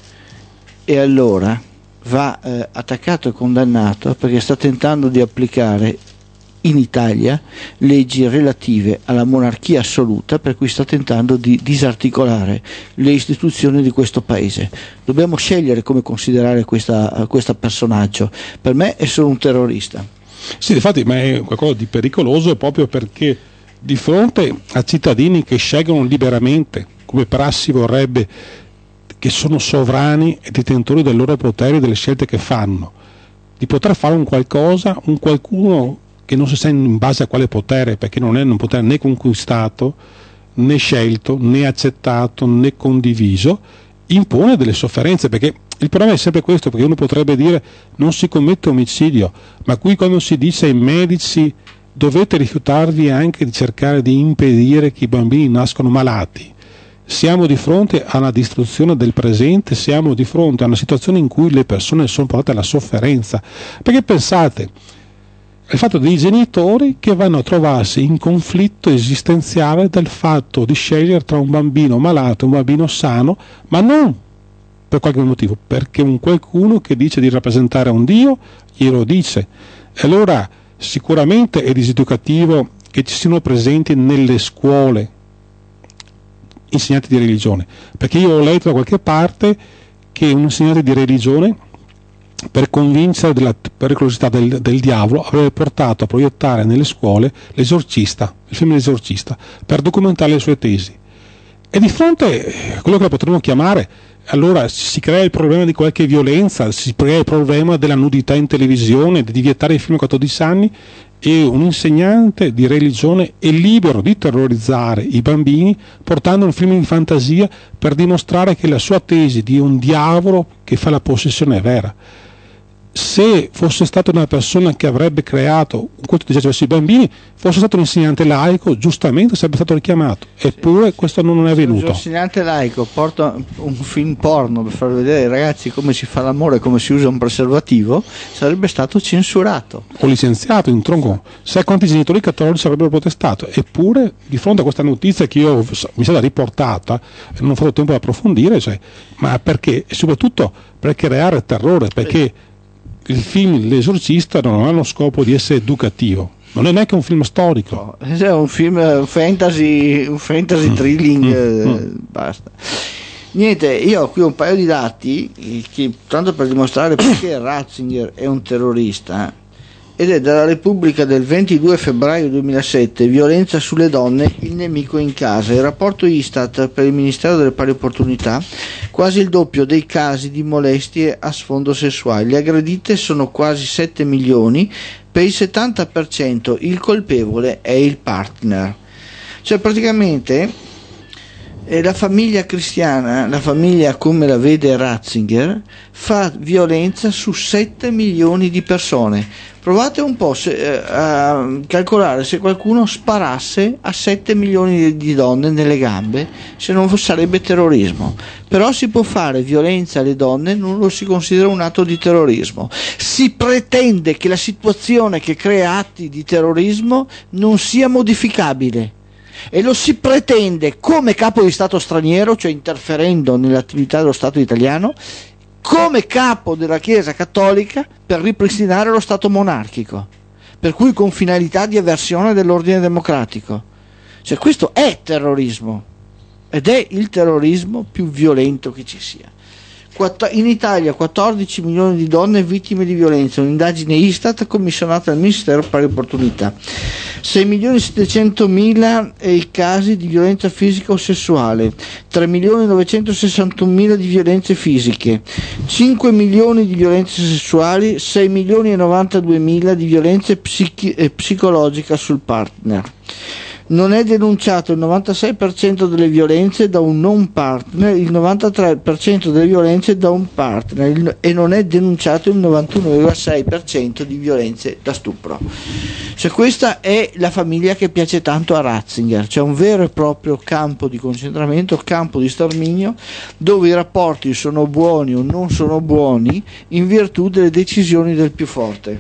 e allora va attaccato e condannato perché sta tentando di applicare in Italia leggi relative alla monarchia assoluta, per cui sta tentando di disarticolare le istituzioni di questo paese. Dobbiamo scegliere come considerare questo personaggio. Per me è solo un terrorista. Sì, infatti, ma è qualcosa di pericoloso, proprio perché di fronte a cittadini che scelgono liberamente, come prassi vorrebbe, che sono sovrani e detentori del loro potere e delle scelte che fanno, di poter fare un qualcuno che non si sa in base a quale potere, perché non è un potere né conquistato, né scelto, né accettato, né condiviso, impone delle sofferenze, perché il problema è sempre questo, perché uno potrebbe dire non si commette omicidio, ma qui quando si dice ai medici dovete rifiutarvi anche di cercare di impedire che i bambini nascano malati, siamo di fronte a una distruzione del presente, siamo di fronte a una situazione in cui le persone sono portate alla sofferenza, perché pensate al fatto dei genitori che vanno a trovarsi in conflitto esistenziale del fatto di scegliere tra un bambino malato e un bambino sano, ma non per qualche motivo, perché un qualcuno che dice di rappresentare un Dio glielo dice. E allora sicuramente è diseducativo che ci siano presenti nelle scuole insegnanti di religione, perché io ho letto da qualche parte che un insegnante di religione, per convincere della pericolosità del diavolo, avrebbe portato a proiettare nelle scuole l'esorcista, il film L'esorcista, per documentare le sue tesi. E di fronte a quello che potremmo chiamare allora si crea il problema di qualche violenza, si crea il problema della nudità in televisione, di vietare i film a 14 anni, e un insegnante di religione è libero di terrorizzare i bambini portando un film di fantasia per dimostrare che la sua tesi di un diavolo che fa la possessione è vera. Se fosse stata una persona che avrebbe creato un culto di disagio verso i bambini, fosse stato un insegnante laico, giustamente sarebbe stato richiamato, eppure questo non è avvenuto. Se un insegnante laico porta un film porno per far vedere ai ragazzi come si fa l'amore, come si usa un preservativo, sarebbe stato censurato O licenziato in tronco. Sai quanti genitori cattolici avrebbero protestato? Eppure, di fronte a questa notizia che mi è stata riportata, non ho fatto tempo di approfondire, ma perché? E soprattutto per creare terrore, perché il film L'Esorcista non ha lo scopo di essere educativo, non è neanche un film storico. No, è un film fantasy, thrilling, basta. Niente, io ho qui un paio di dati tanto per dimostrare perché Ratzinger è un terrorista, ed è dalla Repubblica del 22 febbraio 2007, violenza sulle donne, il nemico in casa. Il rapporto Istat per il Ministero delle Pari Opportunità: quasi il doppio dei casi di molestie a sfondo sessuale. Le aggredite sono quasi 7 milioni, per il 70% il colpevole è il partner. Cioè praticamente la famiglia cristiana, la famiglia come la vede Ratzinger, fa violenza su 7 milioni di persone. Provate un po' a calcolare se qualcuno sparasse a 7 milioni di donne nelle gambe, se non sarebbe terrorismo. Però si può fare violenza alle donne, non lo si considera un atto di terrorismo. Si pretende che la situazione che crea atti di terrorismo non sia modificabile, e lo si pretende come capo di Stato straniero, cioè interferendo nell'attività dello Stato italiano, come capo della Chiesa Cattolica, per ripristinare lo Stato monarchico, per cui con finalità di avversione dell'ordine democratico. Cioè questo è terrorismo, ed è il terrorismo più violento che ci sia. In Italia 14 milioni di donne vittime di violenza, un'indagine Istat commissionata dal Ministero per le Opportunità. 6 milioni e 700 mila i casi di violenza fisica o sessuale, 3 milioni e 961 mila di violenze fisiche, 5 milioni di violenze sessuali, 6 milioni e 92 mila di violenze psicologica sul partner. Non è denunciato il 96% delle violenze da un non partner, il 93% delle violenze da un partner, e non è denunciato il 91,6% di violenze da stupro. Cioè questa è la famiglia che piace tanto a Ratzinger, c'è un vero e proprio campo di concentramento, campo di sterminio, dove i rapporti sono buoni o non sono buoni in virtù delle decisioni del più forte.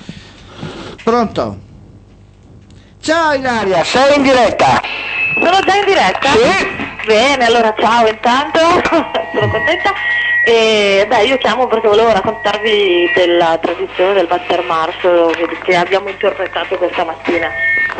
Pronto? Ciao Ilaria, sei in diretta? Sono già in diretta? Sì. Bene, allora ciao intanto, sono contenta. E io chiamo perché volevo raccontarvi della tradizione del Batter Marzo che abbiamo interpretato questa mattina.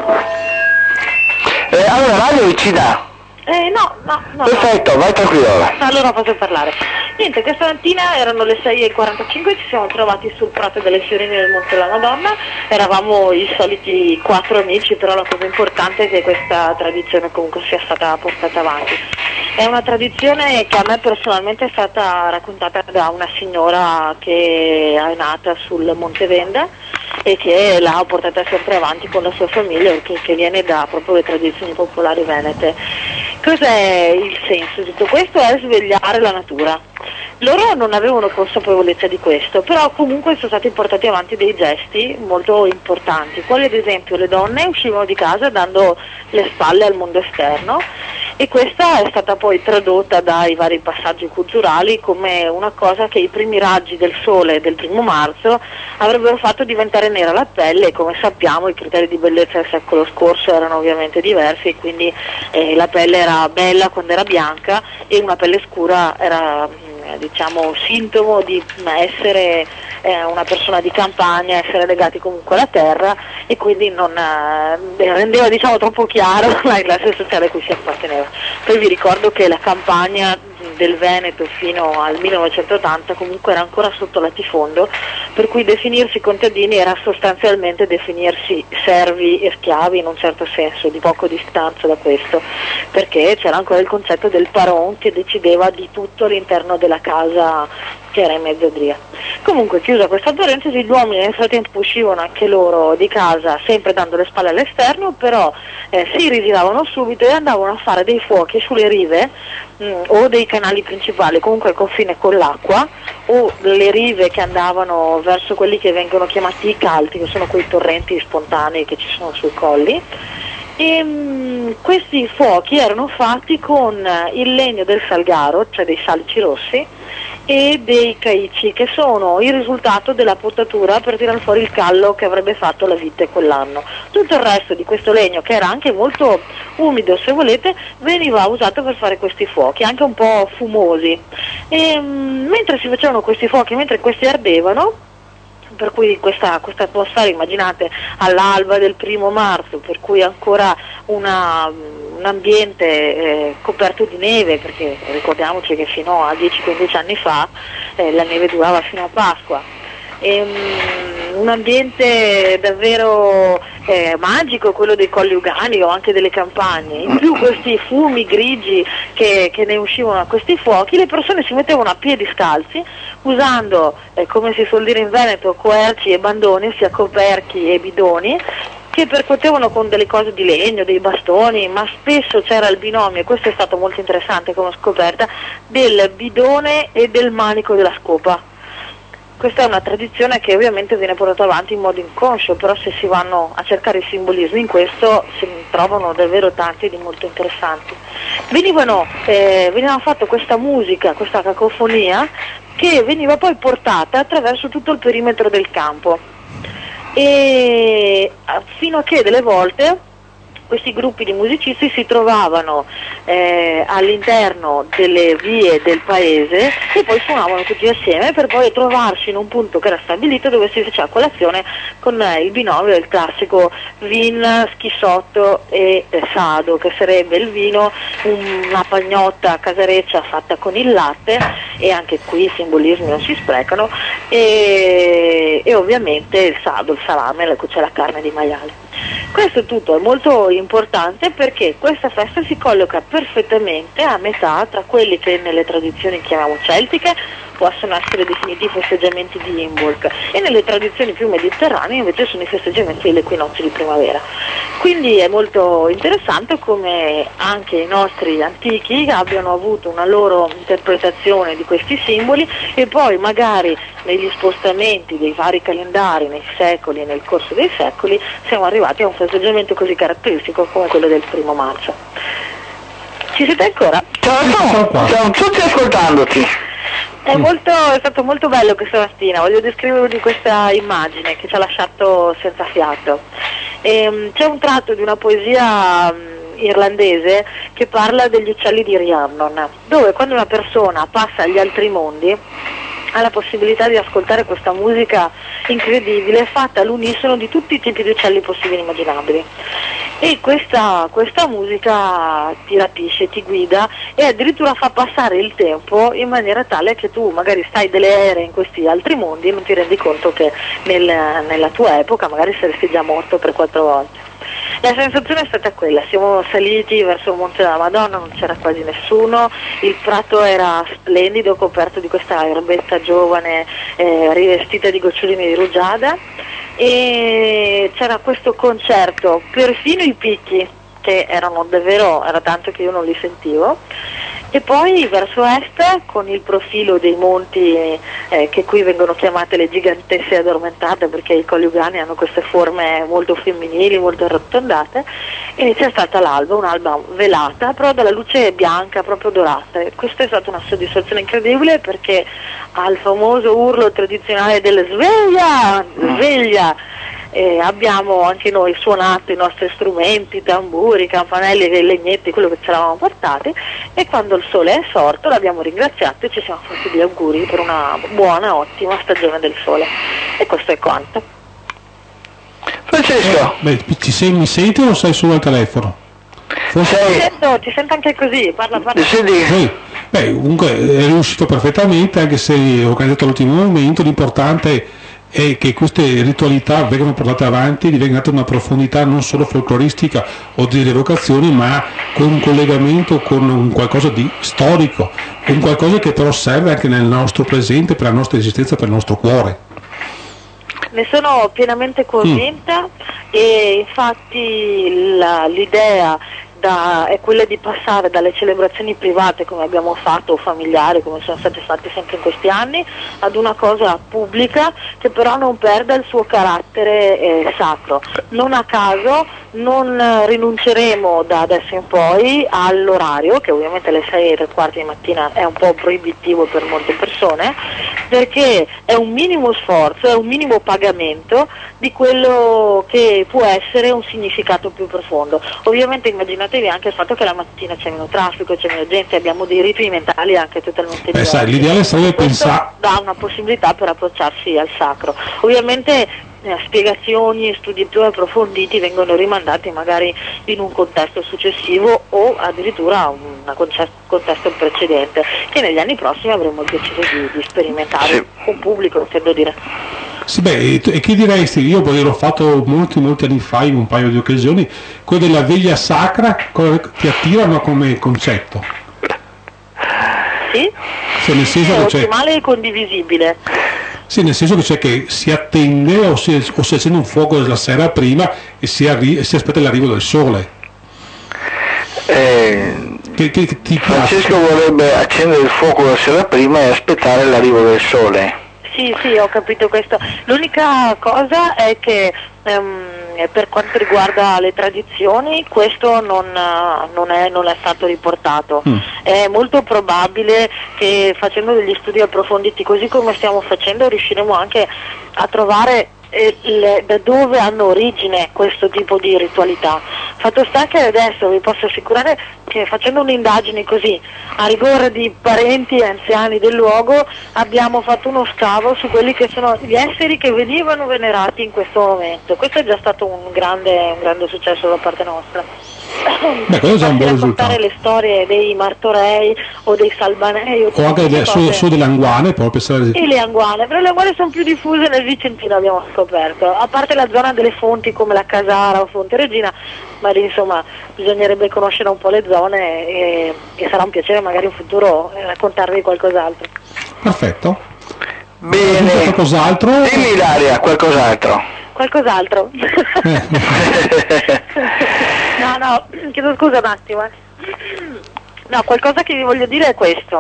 Allora, Radio ci dà. No. Perfetto, vai tranquillo. Allora posso parlare. Niente, questa mattina erano le 6:45, ci siamo trovati sul Prato delle Fiorine del Monte della Madonna, eravamo i soliti 4 amici, però la cosa importante è che questa tradizione comunque sia stata portata avanti. È una tradizione che a me personalmente è stata raccontata da una signora che è nata sul Monte Venda e che l'ha portata sempre avanti con la sua famiglia, che viene da proprio le tradizioni popolari venete. Cos'è il senso di tutto questo? È svegliare la natura. Loro non avevano consapevolezza di questo, però comunque sono stati portati avanti dei gesti molto importanti, quali ad esempio le donne uscivano di casa dando le spalle al mondo esterno, e questa è stata poi tradotta dai vari passaggi culturali come una cosa che i primi raggi del sole del 1° marzo avrebbero fatto diventare nera la pelle, e come sappiamo i criteri di bellezza del secolo scorso erano ovviamente diversi, quindi la pelle era bella quando era bianca e una pelle scura era sintomo di essere una persona di campagna, essere legati comunque alla terra, e quindi non rendeva troppo chiaro la classe sociale a cui si apparteneva. Poi vi ricordo che la campagna del Veneto fino al 1980 comunque era ancora sotto latifondo, per cui definirsi contadini era sostanzialmente definirsi servi e schiavi in un certo senso, di poco distanza da questo, perché c'era ancora il concetto del paron che decideva di tutto all'interno della casa che era in mezzodria. Comunque, chiusa questa parentesi, gli uomini nel frattempo uscivano anche loro di casa, sempre dando le spalle all'esterno, però si ritiravano subito e andavano a fare dei fuochi sulle rive o dei canali principali, comunque al confine con l'acqua, o le rive che andavano verso quelli che vengono chiamati i calti, che sono quei torrenti spontanei che ci sono sui colli. E questi fuochi erano fatti con il legno del salgaro, cioè dei salici rossi, e dei caici, che sono il risultato della potatura per tirare fuori il callo che avrebbe fatto la vite quell'anno. Tutto il resto di questo legno, che era anche molto umido se volete, veniva usato per fare questi fuochi, anche un po' fumosi. E mentre si facevano questi fuochi, mentre questi ardevano, per cui questa atmosfera, immaginate all'alba del 1° marzo, per cui ancora un ambiente coperto di neve, perché ricordiamoci che fino a 10-15 anni fa la neve durava fino a Pasqua, un ambiente davvero magico, quello dei colli ugani o anche delle campagne. In più questi fumi grigi che ne uscivano da questi fuochi, le persone si mettevano a piedi scalzi usando, come si suol dire in Veneto, coerci e bandoni, sia coperchi e bidoni, che percuotevano con delle cose di legno, dei bastoni, ma spesso c'era il binomio, e questo è stato molto interessante come scoperta, del bidone e del manico della scopa. Questa è una tradizione che ovviamente viene portata avanti in modo inconscio, però se si vanno a cercare i simbolismi in questo si trovano davvero tanti di molto interessanti. Veniva fatta questa musica, questa cacofonia, che veniva poi portata attraverso tutto il perimetro del campo, e fino a che delle volte questi gruppi di musicisti si trovavano all'interno delle vie del paese e poi suonavano tutti assieme per poi trovarsi in un punto che era stabilito, dove si faceva colazione con il binomio del classico vin, schisotto e sado, che sarebbe il vino una pagnotta casareccia fatta con il latte, e anche qui i simbolismi non si sprecano, e ovviamente il sado, il salame, cioè la carne di maiale. Questo tutto è molto importante perché questa festa si colloca perfettamente a metà tra quelli che nelle tradizioni chiamiamo celtiche possono essere definiti i festeggiamenti di Imbolc, e nelle tradizioni più mediterranee invece sono i festeggiamenti dell'equinozio di primavera. Quindi è molto interessante come anche i nostri antichi abbiano avuto una loro interpretazione di questi simboli, e poi magari negli spostamenti dei vari calendari nei secoli e nel corso dei secoli siamo arrivati a un festeggiamento così caratteristico come quello del 1° marzo. Ci siete ancora? Certo, siamo tutti ascoltandoti. È stato molto bello questa mattina, voglio descrivervi questa immagine che ci ha lasciato senza fiato. C'è un tratto di una poesia irlandese che parla degli uccelli di Rhiannon, dove quando una persona passa agli altri mondi ha la possibilità di ascoltare questa musica incredibile fatta all'unisono di tutti i tipi di uccelli possibili e immaginabili, e questa musica ti rapisce, ti guida e addirittura fa passare il tempo in maniera tale che tu magari stai delle ere in questi altri mondi e non ti rendi conto che nella tua epoca magari saresti già morto per 4 volte. La sensazione è stata quella: siamo saliti verso il Monte della Madonna, non c'era quasi nessuno, il prato era splendido, coperto di questa erbetta giovane rivestita di gocciolini di rugiada, e c'era questo concerto, perfino i picchi, che erano davvero, era tanto che io non li sentivo, e poi verso est, con il profilo dei monti che qui vengono chiamate le gigantesse addormentate, perché i colli ugani hanno queste forme molto femminili, molto arrotondate, e c'è stata un'alba velata, però dalla luce bianca, proprio dorata. E questa è stata una soddisfazione incredibile, perché al famoso urlo tradizionale del sveglia, sveglia, abbiamo anche noi suonato i nostri strumenti, tamburi, campanelli e legnetti, quello che ci eravamo portati, e quando il sole è sorto l'abbiamo ringraziato e ci siamo fatti gli auguri per una buona, ottima stagione del sole. E questo è quanto. Francesco, mi senti o sei solo al telefono? Ti sento anche così, parla. Sì. Comunque è riuscito perfettamente, anche se ho organizzato l'ultimo momento. L'importante e che queste ritualità vengano portate avanti, divengano una profondità non solo folcloristica o di rievocazione, ma con un collegamento con un qualcosa di storico, un qualcosa che però serve anche nel nostro presente, per la nostra esistenza, per il nostro cuore. Ne sono pienamente convinta e infatti l'idea è quella di passare dalle celebrazioni private come abbiamo fatto o familiari come sono state fatte sempre in questi anni ad una cosa pubblica che però non perda il suo carattere sacro. Non a caso non rinunceremo da adesso in poi all'orario, che ovviamente alle 6:15 di mattina è un po' proibitivo per molte persone, perché è un minimo sforzo, è un minimo pagamento di quello che può essere un significato più profondo. Ovviamente immaginatevi anche il fatto che la mattina c'è meno traffico, c'è meno gente, abbiamo dei ritmi mentali anche totalmente diversi. Sai, l'ideale sarebbe pensare... dà una possibilità per approcciarsi al sacro. Ovviamente spiegazioni e studi più approfonditi vengono rimandati magari in un contesto successivo o addirittura a un contesto precedente che negli anni prossimi avremo il piacere di sperimentare con pubblico, intendo dire. Sì, beh, e che diresti? Io l'ho fatto molti anni fa in un paio di occasioni, quello della veglia sacra, ti attirano come concetto? Sì, cioè, nel senso è che ottimale e condivisibile. Sì, nel senso che c'è che si attende o si accende un fuoco la sera prima e si aspetta l'arrivo del sole. Francesco vorrebbe accendere il fuoco la sera prima e aspettare l'arrivo del sole. Sì, ho capito questo. L'unica cosa è che per quanto riguarda le tradizioni questo non è stato riportato. È molto probabile che facendo degli studi approfonditi così come stiamo facendo riusciremo anche a trovare da dove hanno origine questo tipo di ritualità. Fatto sta che adesso vi posso assicurare che facendo un'indagine così a rigore di parenti e anziani del luogo abbiamo fatto uno scavo su quelli che sono gli esseri che venivano venerati in questo momento. Questo è già stato un grande successo da parte nostra. Beh, quello è già un buon raccontare risultato. le storie dei martorei o dei salbanei O anche su delle anguane, proprio pensare... E le anguane, però le anguane sono più diffuse nel Vicentino, abbiamo scoperto, a parte la zona delle fonti come la Casara o Fonte Regina, ma lì insomma bisognerebbe conoscere un po' le zone e sarà un piacere magari in futuro raccontarvi qualcos'altro. Perfetto. Bene. Qualcos'altro? Dimmi Ilaria, qualcos'altro. Qualcos'altro? No, chiedo scusa un attimo. No, qualcosa che vi voglio dire è questo.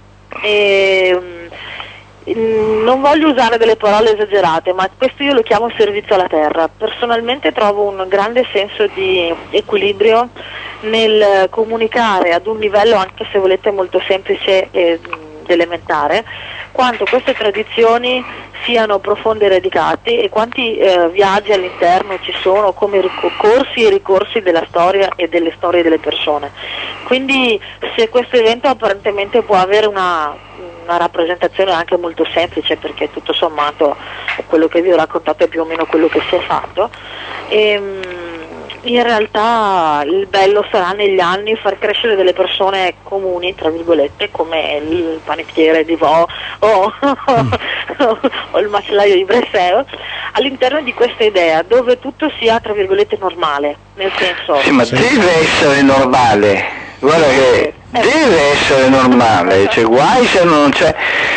Non voglio usare delle parole esagerate, ma questo io lo chiamo servizio alla terra. Personalmente trovo un grande senso di equilibrio nel comunicare ad un livello, anche se volete molto semplice ed elementare, quanto queste tradizioni siano profonde e radicate e quanti viaggi all'interno ci sono come corsi e ricorsi della storia e delle storie delle persone. Quindi se questo evento apparentemente può avere una rappresentazione anche molto semplice, perché tutto sommato quello che vi ho raccontato è più o meno quello che si è fatto, in realtà il bello sarà negli anni far crescere delle persone comuni, tra virgolette, come il panettiere di Vo o il macellaio di Breslau, all'interno di questa idea dove tutto sia, tra virgolette, normale, nel senso... Sì, ma deve essere normale, guarda che deve essere normale, cioè guai se non c'è...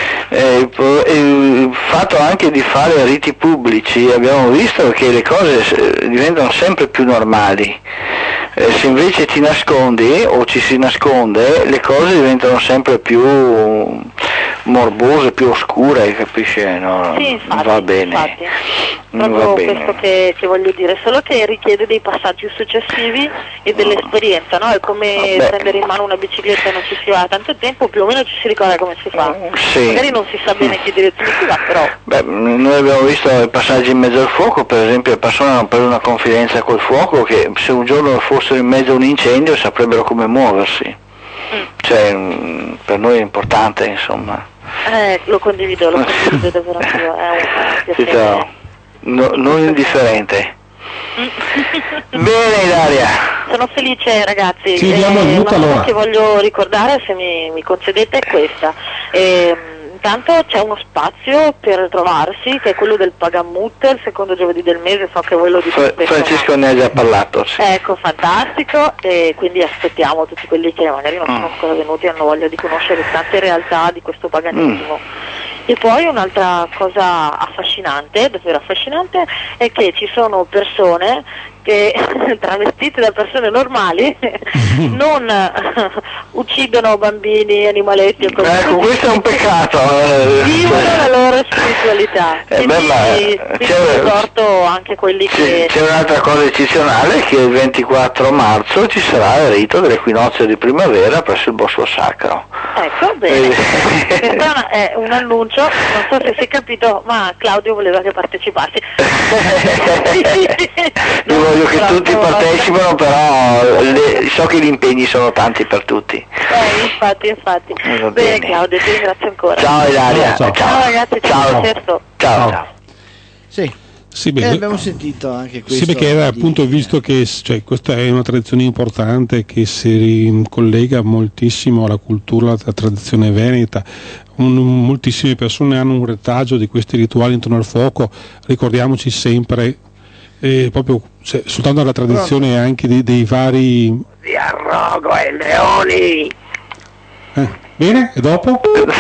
il fatto anche di fare riti pubblici, abbiamo visto che le cose diventano sempre più normali, se invece ti nascondi o ci si nasconde le cose diventano sempre più morbose, più oscure, capisci? No, sì, infatti, non va bene. Infatti. Non Proprio va bene. questo che voglio dire, solo che richiede dei passaggi successivi e dell'esperienza, no? È come prendere in mano una bicicletta e non ci si va da tanto tempo, più o meno ci si ricorda come si fa. Sì. Magari non si sa bene che direzione si va, però... Beh, noi abbiamo visto i passaggi in mezzo al fuoco, per esempio le persone hanno preso una confidenza col fuoco che se un giorno fossero in mezzo a un incendio saprebbero come muoversi. Cioè, per noi è importante, insomma. Lo condivido davvero anch'io, è un piacere. Ciao. Non indifferente. Bene Ilaria. Sono felice ragazzi. Ci diamo il una muto cosa allora. che voglio ricordare, se mi concedete, è questa. intanto c'è uno spazio per trovarsi, che è quello del Pagamut, il secondo giovedì del mese, so che voi lo dite spesso. Francesco ne ha già parlato, sì. Ecco, fantastico, e quindi aspettiamo tutti quelli che magari non sono ancora venuti e hanno voglia di conoscere tante realtà di questo paganesimo. E poi un'altra cosa affascinante, davvero affascinante, è che ci sono persone che travestite da persone normali non uccidono bambini, animaletti o cose così. Ecco, questo è un peccato. Vivono la loro spiritualità. Quindi ricordo anche quelli che... C'è un'altra cosa eccezionale, che il 24 marzo ci sarà il rito dell'equinozio di primavera presso il Bosco Sacro. Ecco, bene. Questo è un annuncio, non so se si è capito, ma Claudio voleva che partecipassi. Io voglio che tutti partecipino, però so che gli impegni sono tanti per tutti. Infatti. Bene Claudio, ti ringrazio ancora. Ciao Ilaria. Ciao ragazzi, Ciao. Sì, abbiamo sentito anche questo. Sì, perché era appunto visto che questa è una tradizione importante che si collega moltissimo alla cultura, alla tradizione veneta. Moltissime persone hanno un retaggio di questi rituali intorno al fuoco. Ricordiamoci sempre, proprio soltanto la tradizione anche dei vari. Di Arrogo e Leoni. Bene, e dopo?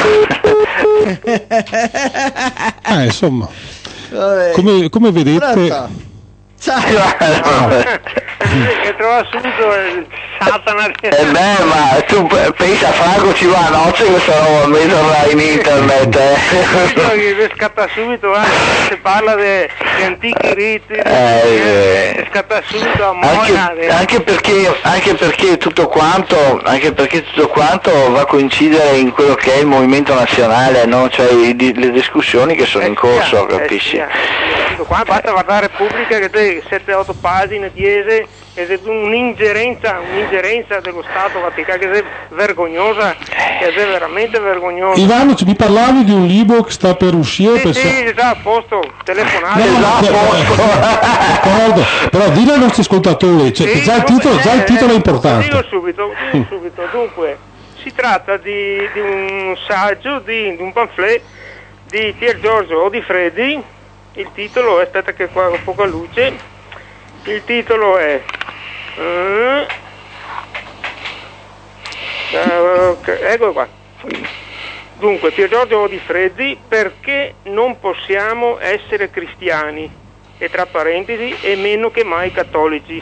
Insomma. Come vedete, che trova subito il Satana. Ma tu pensa, Franco ci va a nozze questa roba mettila in internet. Che scatta subito, se parla di antichi riti, scatta subito a Moina. Anche perché tutto quanto va a coincidere in quello che è il movimento nazionale, no? Cioè le discussioni che sono in corso, capisci? Qua basta guardare Repubblica, che te 7-8 pagine chiese, ed è un'ingerenza dello Stato Vaticano che è vergognosa, che è veramente vergognosa. Ivano, mi parlavi di un libro che sta per uscire? Sì, già a posto, telefonate. Però dillo ai nostri ascoltatori, già il titolo è importante. Dico subito. Dunque, si tratta di un saggio, di un pamphlet di Pier Giorgio Odifreddi. Il titolo, aspetta che qua ho poca luce, il titolo è ecco qua. Dunque, Pier Giorgio Odifreddi, perché non possiamo essere cristiani, e tra parentesi, e meno che mai cattolici.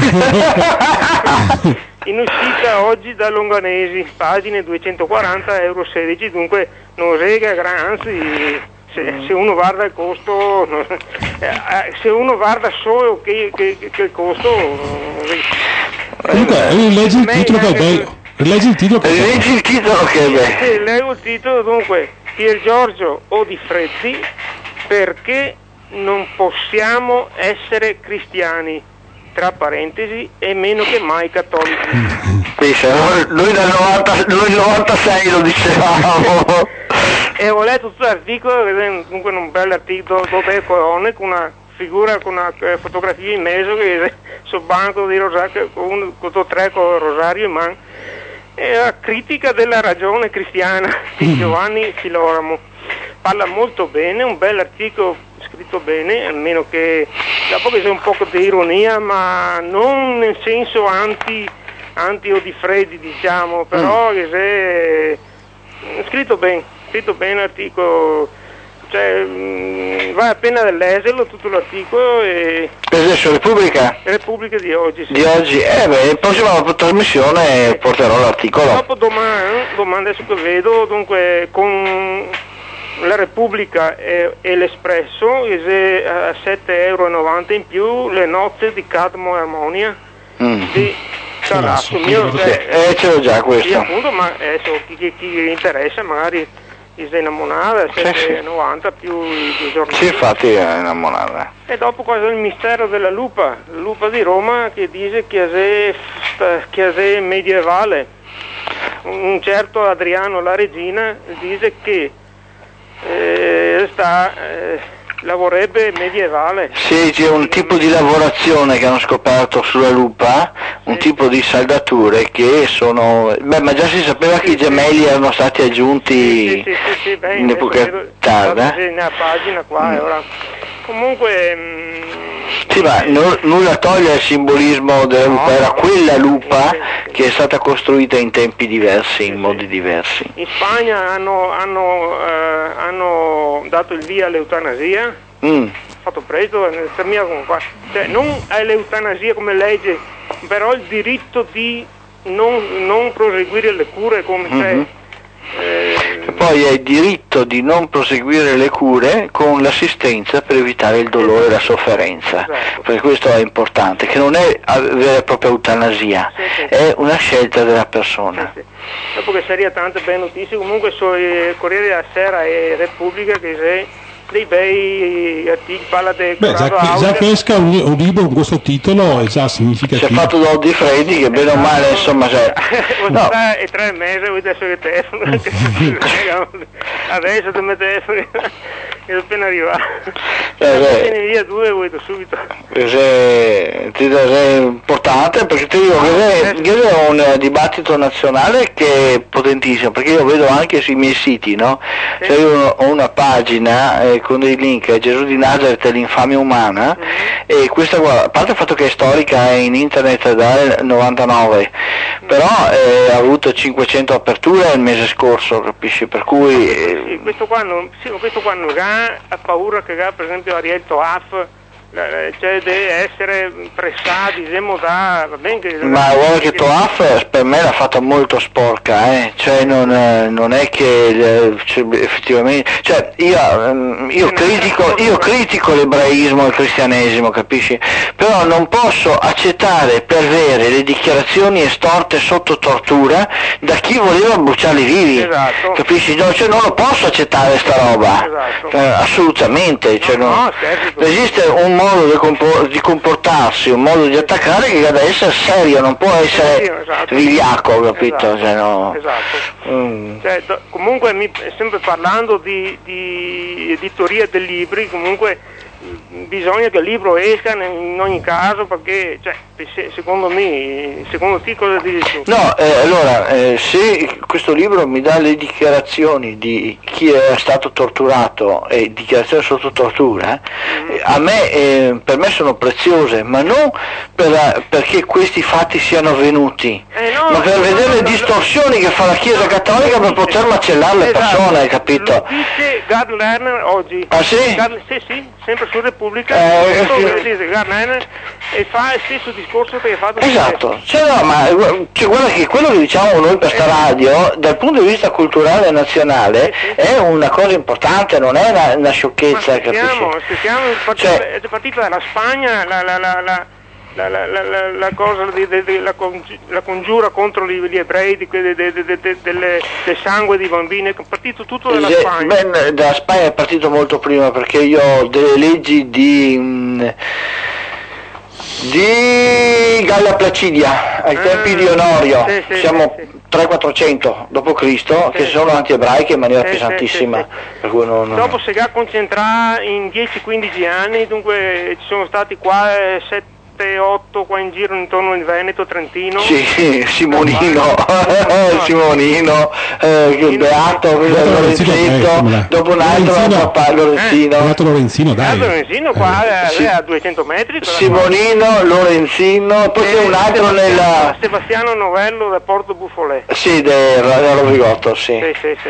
In uscita oggi da Longanesi, pagine 240, euro 16, dunque non rega, anzi... Se uno guarda il costo, se uno guarda solo che il costo, leggi il titolo che è bello. Leggi il titolo che è bello. Leggo il titolo, dunque, Pier Giorgio Odifreddi, perché non possiamo essere cristiani, tra parentesi, e meno che mai cattolici. Noi nel 96 lo dicevamo. E ho letto tutto l'articolo, dunque un bel articolo dove colonne con una figura, con una fotografia in mezzo che sul banco di Rosario, con tre con Rosario in mano, e la critica della ragione cristiana di Giovanni Filoramo. Parla molto bene, un bel articolo scritto bene, almeno che dopo che c'è un po' di ironia, ma non nel senso anti-Odifreddi, diciamo, però che c'è scritto bene l'articolo, cioè vale la pena di leggerlo tutto l'articolo. Adesso Repubblica di oggi, sì. Di oggi, in prossima trasmissione porterò l'articolo. Dopo domani adesso che vedo, dunque con la Repubblica e l'Espresso a 7,90 € in più, le nozze di Cadmo e Armonia di Carasso. Ce l'ho già questo. Sì, appunto, ma chi interessa magari si innamorata, 7,90 più i giornali. Sì, infatti è innamorata. E dopo cosa il mistero della lupa di Roma, che dice che è medievale. Un certo Adriano la Regina dice che lavorerebbe medievale. Sì, c'è un tipo di lavorazione che hanno scoperto sulla lupa, un tipo di saldature che sono... ma già si sapeva che i gemelli erano stati aggiunti in epoca tarda. Nella pagina qua, ora. Comunque... Sì, ma nulla toglie al simbolismo della lupa, era quella lupa che è stata costruita in tempi diversi, in modi diversi. In Spagna hanno dato il via all'eutanasia, fatto presto, cioè non all'eutanasia come legge, però il diritto di non proseguire le cure come poi hai il diritto di non proseguire le cure con l'assistenza per evitare il dolore e la sofferenza, perché questo è importante, che non è vera e propria eutanasia, è una scelta della persona. Dopo che sarebbe tante belle notizie, comunque sui Corriere della Sera e Repubblica che sei dei bei articoli, parla del già che esca un libro con questo titolo è già significativo. Si è fatto da Oddi Freddi che bene o male insomma e 3 mesi vuoi adesso che telefono adesso ti metti è appena arrivato vieni via 2 vuoi subito è importante, perché ti dico che è un dibattito nazionale che è potentissimo, perché io vedo anche sui miei siti, no? Cioè io ho una pagina con dei link, Gesù di Nazareth e l'infamia umana, e questa, a parte il fatto che è storica, è in internet dal 99, però ha avuto 500 aperture il mese scorso, capisci? Per cui questo qua non ha paura che per esempio Ariel Toaf cioè deve essere pressati, va bene che... Ma guarda che Toaf per me l'ha fatta molto sporca, cioè non è che effettivamente, cioè io critico l'ebraismo e il cristianesimo, capisci? Però non posso accettare per vere le dichiarazioni estorte sotto tortura da chi voleva bruciarli vivi, capisci? No, cioè non lo posso accettare sta roba, assolutamente, cioè esiste un modo di comportarsi, un modo di attaccare che deve essere serio, non può essere vigliacco, capito? Cioè, comunque sempre parlando di editoria dei libri, comunque bisogna che il libro esca in ogni caso, perché cioè, secondo te cosa dici tu? No, allora se questo libro mi dà le dichiarazioni di chi è stato torturato e dichiarazioni sotto tortura, per me sono preziose, ma non perché questi fatti siano avvenuti, ma per vedere le distorsioni che fa la Chiesa Cattolica per poter macellare le persone, capito? Lo dice Gerd Lerner oggi. Ah sì? Sì, sempre su Repubblica, dice Gerd Lerner e fa il stesso discorso che hai fatto. Esatto, guarda che quello che diciamo noi per sta radio, dal punto di vista culturale nazionale, è una cosa importante, non è una sciocchezza, capisci? È partita dalla Spagna la cosa la congiura contro gli ebrei del sangue di bambini, è partito tutto dalla Spagna. Dalla Spagna è partito molto prima, perché io ho delle leggi di Galla Placidia ai tempi di Onorio, siamo 300-400 d.C., che sono anti-ebraiche in maniera pesantissima. Per cui dopo si è concentrato in 10-15 anni, dunque ci sono stati qua 7-8 qua in giro intorno in Veneto, Trentino. Sì, Simonino, Beato, Lorenzetto, dopo un altro Lorenzino, dai. Lorenzino qua a 200 metri. Simonino, Lorenzino, poi c'è un altro nella... Sebastiano Novello da Porto Buffolè. Sì, del Rovigotto, sì.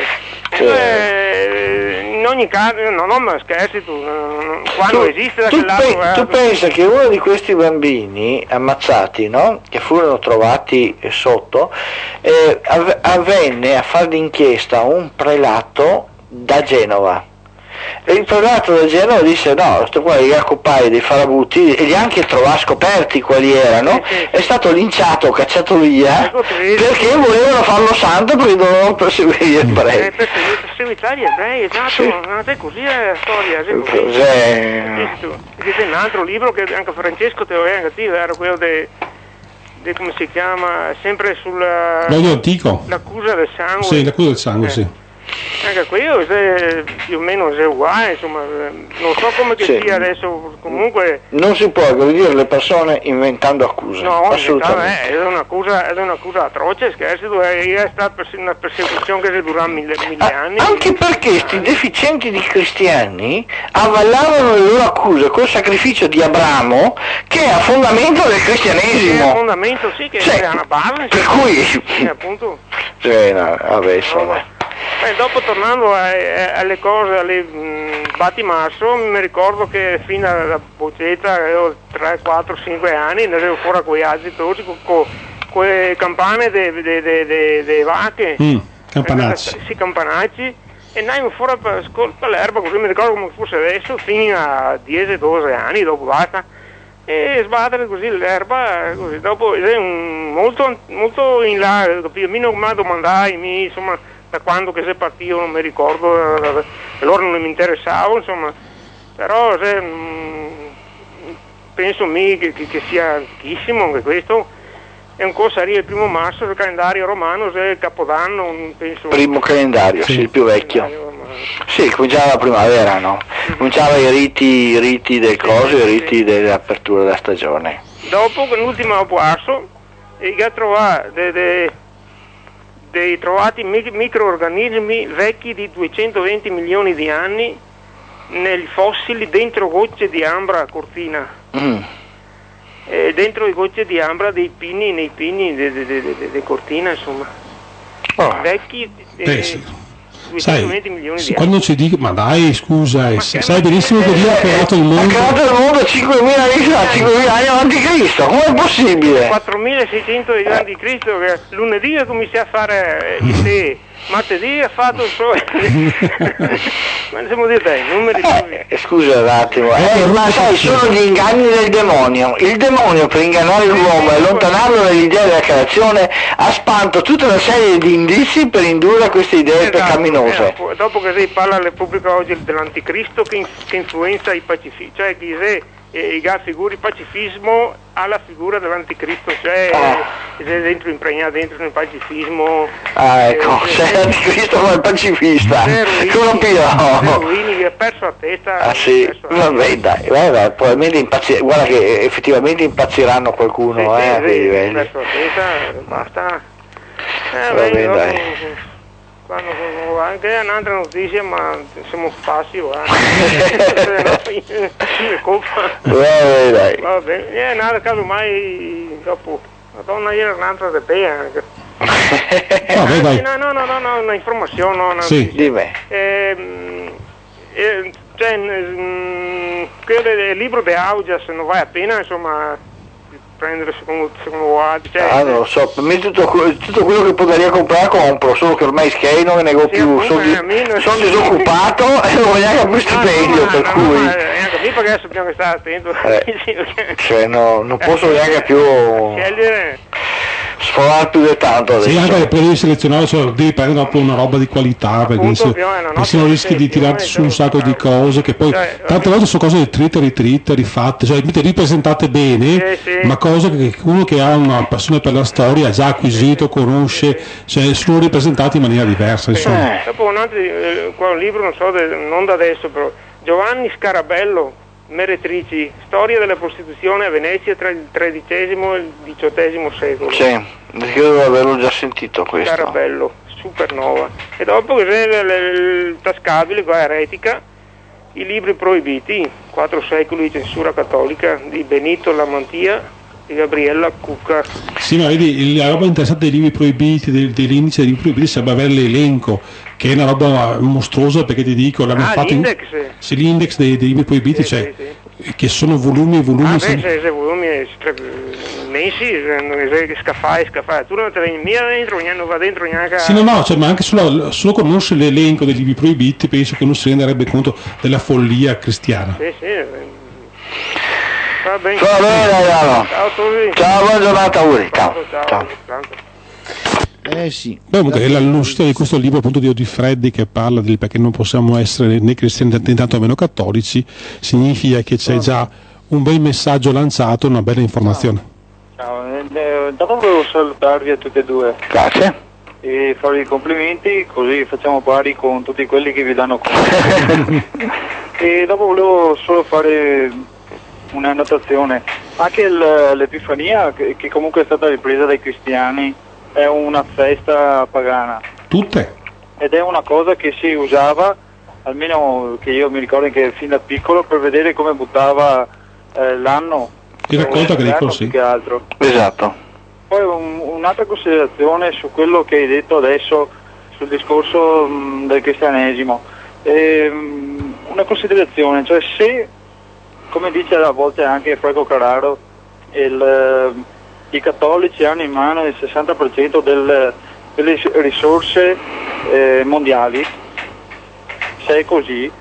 In ogni caso, no, ma scherzi tu, quando esiste da quell'altro... Tu pensa che uno di questi bambini ammazzati, no? Che furono trovati sotto, avvenne a fare l'inchiesta un prelato da Genova. E il prelato da Genova disse no, questo qua è Jacopai dei Farabutti, e li ha anche scoperti quali erano, è stato linciato, cacciato via, perché volevano farlo santo perché dovevano perseguire gli ebrei. Perseguitare gli ebrei, esatto, non è così la storia. C'è un altro libro che anche Francesco te lo era quello di come si chiama, sempre sulla... L'odio antico. L'accusa del sangue. Sì, l'accusa del sangue, sì. anche qui più o meno è uguale, insomma, non so come che sia adesso, comunque... Non si può aggredire le persone inventando accuse, no, assolutamente. È un'accusa atroce, scherzi, è stata una persecuzione che dura mille anni. Anche perché questi deficienti di cristiani avallavano le loro accuse col sacrificio di Abramo, che è a fondamento del cristianesimo. È a fondamento, sì, che è una base. Per cui... appunto... vabbè, insomma... dopo tornando alle cose, alle battimasso, mi ricordo che fino alla boccetta avevo 3, 4, 5 anni, ne avevo fuori con gli altri tutti, con quelle campane delle vacche. Campanacci. Sì, campanacci, e andiamo fuori per l'erba, così mi ricordo come fosse adesso, fino a 10-12 anni, dopo basta, e sbattere così l'erba, così dopo molto, molto in là, capito? Mi non mi domandai, insomma, da quando che sei partito non mi ricordo, allora non mi interessavo, insomma, però penso che sia antichissimo anche questo, e ancora sarebbe il 1 marzo, il calendario romano, se il Capodanno, penso... Primo calendario, sì, il più vecchio. Sì, cominciava la primavera, no? Cominciava i riti del coso, i riti dell'apertura della stagione. Dopo, l'ultimo passo, e che trovare dei trovati microorganismi vecchi di 220 milioni di anni nei fossili dentro gocce di ambra a Cortina, dentro le gocce di ambra nei pini di Cortina, insomma, vecchi 220 milioni di anni. Quando ci dico, ma dai, scusa, sai benissimo che Dio ha creato il mondo. Ha creato il mondo 5.000 anni fa, 5.000 anni avanti Cristo, com'è possibile? 4.600 avanti Cristo, che lunedì ha cominciato a fare il tè, martedì ha fatto il sole. Ma siamo di te, numeri. Scusa un attimo, ma sai, sono gli inganni del demonio. Il demonio, per ingannare l'uomo e allontanarlo dall'idea della creazione, ha spanto tutta una serie di indizi per indurre a queste idee peccaminose. Dopo che si parla alla Repubblica oggi dell'anticristo che influenza i pacifisti, cioè che i figuri pacifismo alla figura dell'anticristo, cioè è impregnato dentro nel pacifismo. Ecco, c'è l'anticristo come il pacifista. Ruini che ha perso la testa. Sì, vabbè, dai, probabilmente impazzire, guarda che effettivamente impazziranno qualcuno, ha perso la testa, basta. Vabbè, dai. Anche un'altra notizia, ma siamo passi, va bene, nada, caso mai dopo, Madonna, era un'altra di te anche. No, una informazione, no, una sì, dimmi. Il libro di Augias non vale la pena, insomma, prendere secondo non lo so, per me tutto quello che potrei comprare compro, solo che ormai Sky non ne nego più, sono disoccupato e non ho neanche più stipendio, per cui neanche perché adesso bisogna stare attento, cioè non posso neanche più scegliere, sforare più di tanto adesso. Sì, anche per devi selezionare, devi prendere proprio una roba di qualità, perché se no rischi di tirarti su un sacco di cose che poi tante volte sono cose ritritte, rifatte, cioè ripresentate bene, ma cose che uno che ha una passione per la storia ha già acquisito, conosce, cioè sono ripresentate in maniera diversa, insomma. Dopo un altro libro, non so, non da adesso, però Giovanni Scarabello, Meretrici, storia della prostituzione a Venezia tra il XIII e il XVIII secolo. Sì, credo di averlo già sentito questo. Scarabello, supernova. E dopo che il tascabile, qua eretica, i libri proibiti, 4 secoli di censura cattolica, di Benito Lamantia e Gabriella Cucca. Sì, ma vedi, la roba interessante dei libri proibiti, dell'indice dei libri proibiti, sembra avere l'elenco, che è una roba mostruosa, perché ti dico, l'hanno fatto l'index. L'index dei libri proibiti, sì. Che sono volumi e volumi. Volumi immensi, scaffai, tu non te via dentro, non va dentro neanche. Sì, no, cioè, ma anche solo conoscere l'elenco dei libri proibiti, penso che non si renderebbe conto della follia cristiana. Sì. Va bene. Ciao, buona giornata, auguri. Ciao. Sì. Comunque l'uscita di questo libro appunto di Odifreddi, che parla del perché non possiamo essere né cristiani né tanto meno cattolici, significa che c'è già un bel messaggio lanciato, una bella informazione. Ciao, dopo volevo salutarvi a tutti e due. Grazie. e farvi i complimenti, così facciamo pari con tutti quelli che vi danno complimenti. E dopo volevo solo fare una notazione, anche l'Epifania, che comunque è stata ripresa dai cristiani, è una festa pagana. Tutte? Ed è una cosa che si usava, almeno che io mi ricordo che fin da piccolo, per vedere come buttava l'anno. Ti racconta che dico sì. Più che altro. Esatto. Poi un'altra considerazione su quello che hai detto adesso sul discorso del cristianesimo. Una considerazione, cioè se, come dice a volte anche Franco Carraro, i cattolici hanno in mano il 60% delle risorse mondiali, se è così,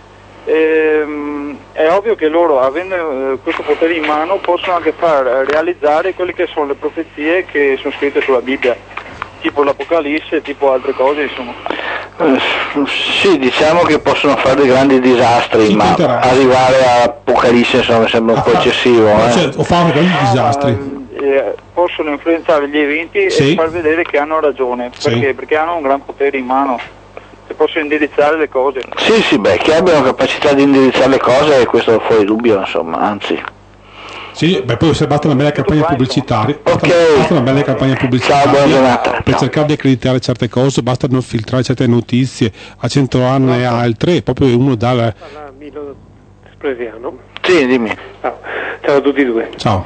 è ovvio che loro, avendo questo potere in mano, possono anche far realizzare quelle che sono le profezie che sono scritte sulla Bibbia, tipo l'Apocalisse, tipo altre cose, insomma. Sì, diciamo che possono fare dei grandi disastri, ma arrivare a Apocalisse insomma sembra un po' eccessivo. O fare grandi disastri. Possono influenzare gli eventi e far vedere che hanno ragione, perché hanno un gran potere in mano e possono indirizzare le cose. Sì, che abbiano capacità di indirizzare le cose, questo è fuori dubbio, insomma, anzi. Sì, poi se basta una bella campagna pubblicitaria, basta una bella campagna pubblicitaria per cercare di accreditare certe cose, basta non filtrare certe notizie, accentuarne altre, proprio uno dà Milo Spresiano. Sì, dimmi. Ciao a tutti e due. Ciao.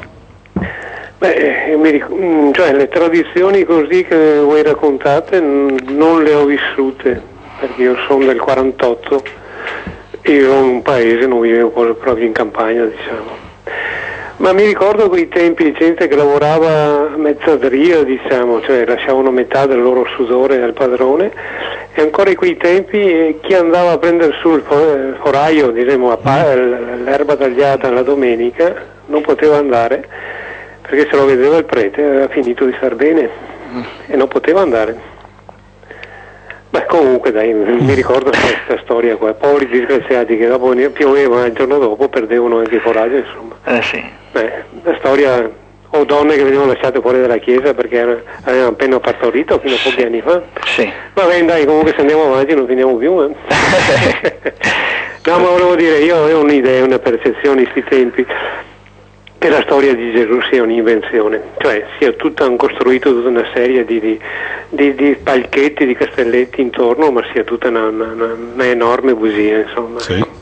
Cioè le tradizioni così che voi raccontate non le ho vissute, perché io sono del 48, io ero in un paese, non vivevo proprio in campagna, diciamo. Ma mi ricordo quei tempi gente che lavorava a mezzadria, diciamo, cioè lasciavano metà del loro sudore al padrone, e ancora in quei tempi chi andava a prendere su il foraio, diciamo, l'erba tagliata la domenica, non poteva andare, perché se lo vedeva il prete aveva finito di star bene e non poteva andare. Beh, comunque dai, mi ricordo questa storia qua, poveri disgraziati che dopo pioveva il giorno dopo perdevano anche il foraggio, insomma. Sì. La storia, o donne che venivano lasciate fuori dalla chiesa perché avevano appena partorito fino a pochi anni fa. Sì. Va bene, dai, comunque se andiamo avanti non finiamo più. No, ma volevo dire, io avevo un'idea, una percezione in questi tempi, che la storia di Gesù sia un'invenzione, cioè sia costruito tutta una serie di palchetti, di castelletti intorno, ma sia tutta una enorme bugia, insomma. Sì.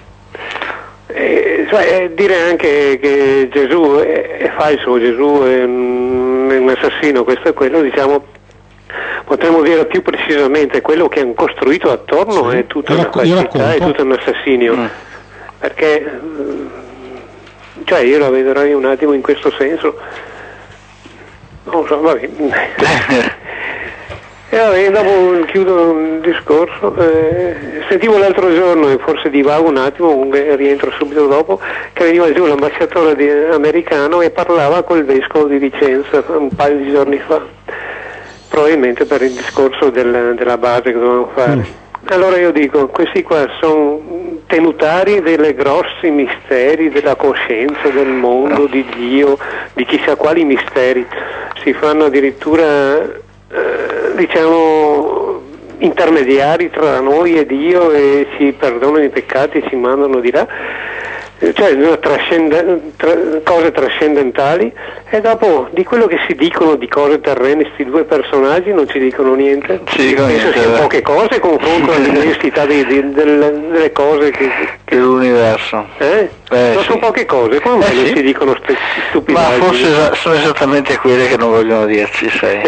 Cioè, dire anche che Gesù è falso, Gesù è un assassino, questo e quello, diciamo, potremmo dire più precisamente quello che hanno costruito attorno è tutta una falsità, è tutto un assassinio, perché cioè io la vedrei un attimo in questo senso, non so, va bene. E vabbè, dopo chiudo il discorso. Sentivo l'altro giorno, e forse divago un attimo, comunque rientro subito dopo, che veniva giù l'ambasciatore americano e parlava col vescovo di Vicenza un paio di giorni fa, probabilmente per il discorso della base che dovevano fare. Allora io dico, questi qua sono tenutari dei grossi misteri della coscienza, del mondo, di Dio, di chissà quali misteri. Si fanno addirittura diciamo intermediari tra noi e Dio, e ci perdonano i peccati e ci mandano di là, cioè cose trascendentali, e dopo di quello che si dicono di cose terrene questi due personaggi non ci dicono niente. Penso siano poche cose confronto all'immensità delle cose che dell'universo. Non sono poche cose, come si dicono stupidaggini. Ma forse sono esattamente quelle che non vogliono dirci, sai.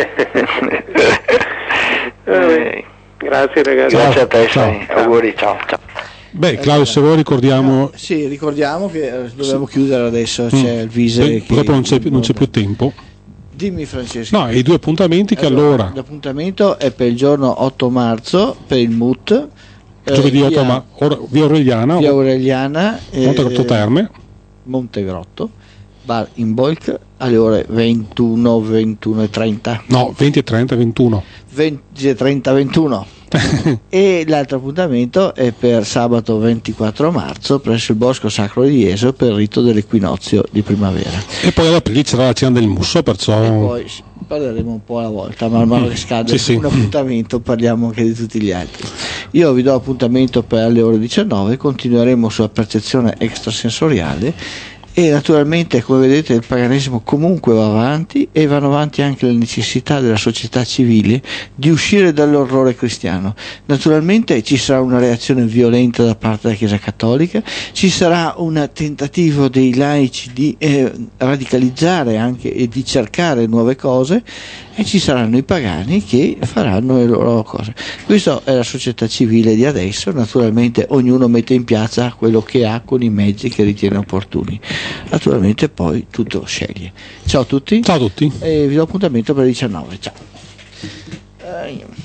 Grazie ragazzi. Grazie a te, sai. Auguri, ciao. Beh, Claudio, se vuoi ricordiamo. Sì, ricordiamo che dobbiamo chiudere adesso. C'è il Vise che dopo non c'è più tempo. Dimmi, Francesco. No, i due appuntamenti che allora. L'appuntamento è per il giorno 8 marzo per il MUT. Giovedì 8 marzo, via Aureliana, Montegrotto Terme. Montegrotto, bar in Boic alle ore 21, 21:30. No, 20:30, 21. 20:30, 21. E l'altro appuntamento è per sabato 24 marzo presso il Bosco Sacro di Jesolo per il rito dell'equinozio di primavera. E poi ad aprile c'era la cena del Musso, perciò e poi parleremo un po' alla volta, man mano che scade Sì. un appuntamento parliamo anche di tutti gli altri. Io vi do appuntamento per le ore 19, continueremo sulla percezione extrasensoriale e naturalmente, come vedete, il paganesimo comunque va avanti e vanno avanti anche le necessità della società civile di uscire dall'orrore cristiano. Naturalmente ci sarà una reazione violenta da parte della Chiesa Cattolica, ci sarà un tentativo dei laici di radicalizzare anche e di cercare nuove cose, e ci saranno i pagani che faranno le loro cose. Questa è la società civile di adesso. Naturalmente ognuno mette in piazza quello che ha con i mezzi che ritiene opportuni. Naturalmente poi tutto sceglie. Ciao a tutti. Ciao a tutti. E vi do appuntamento per le 19. Ciao.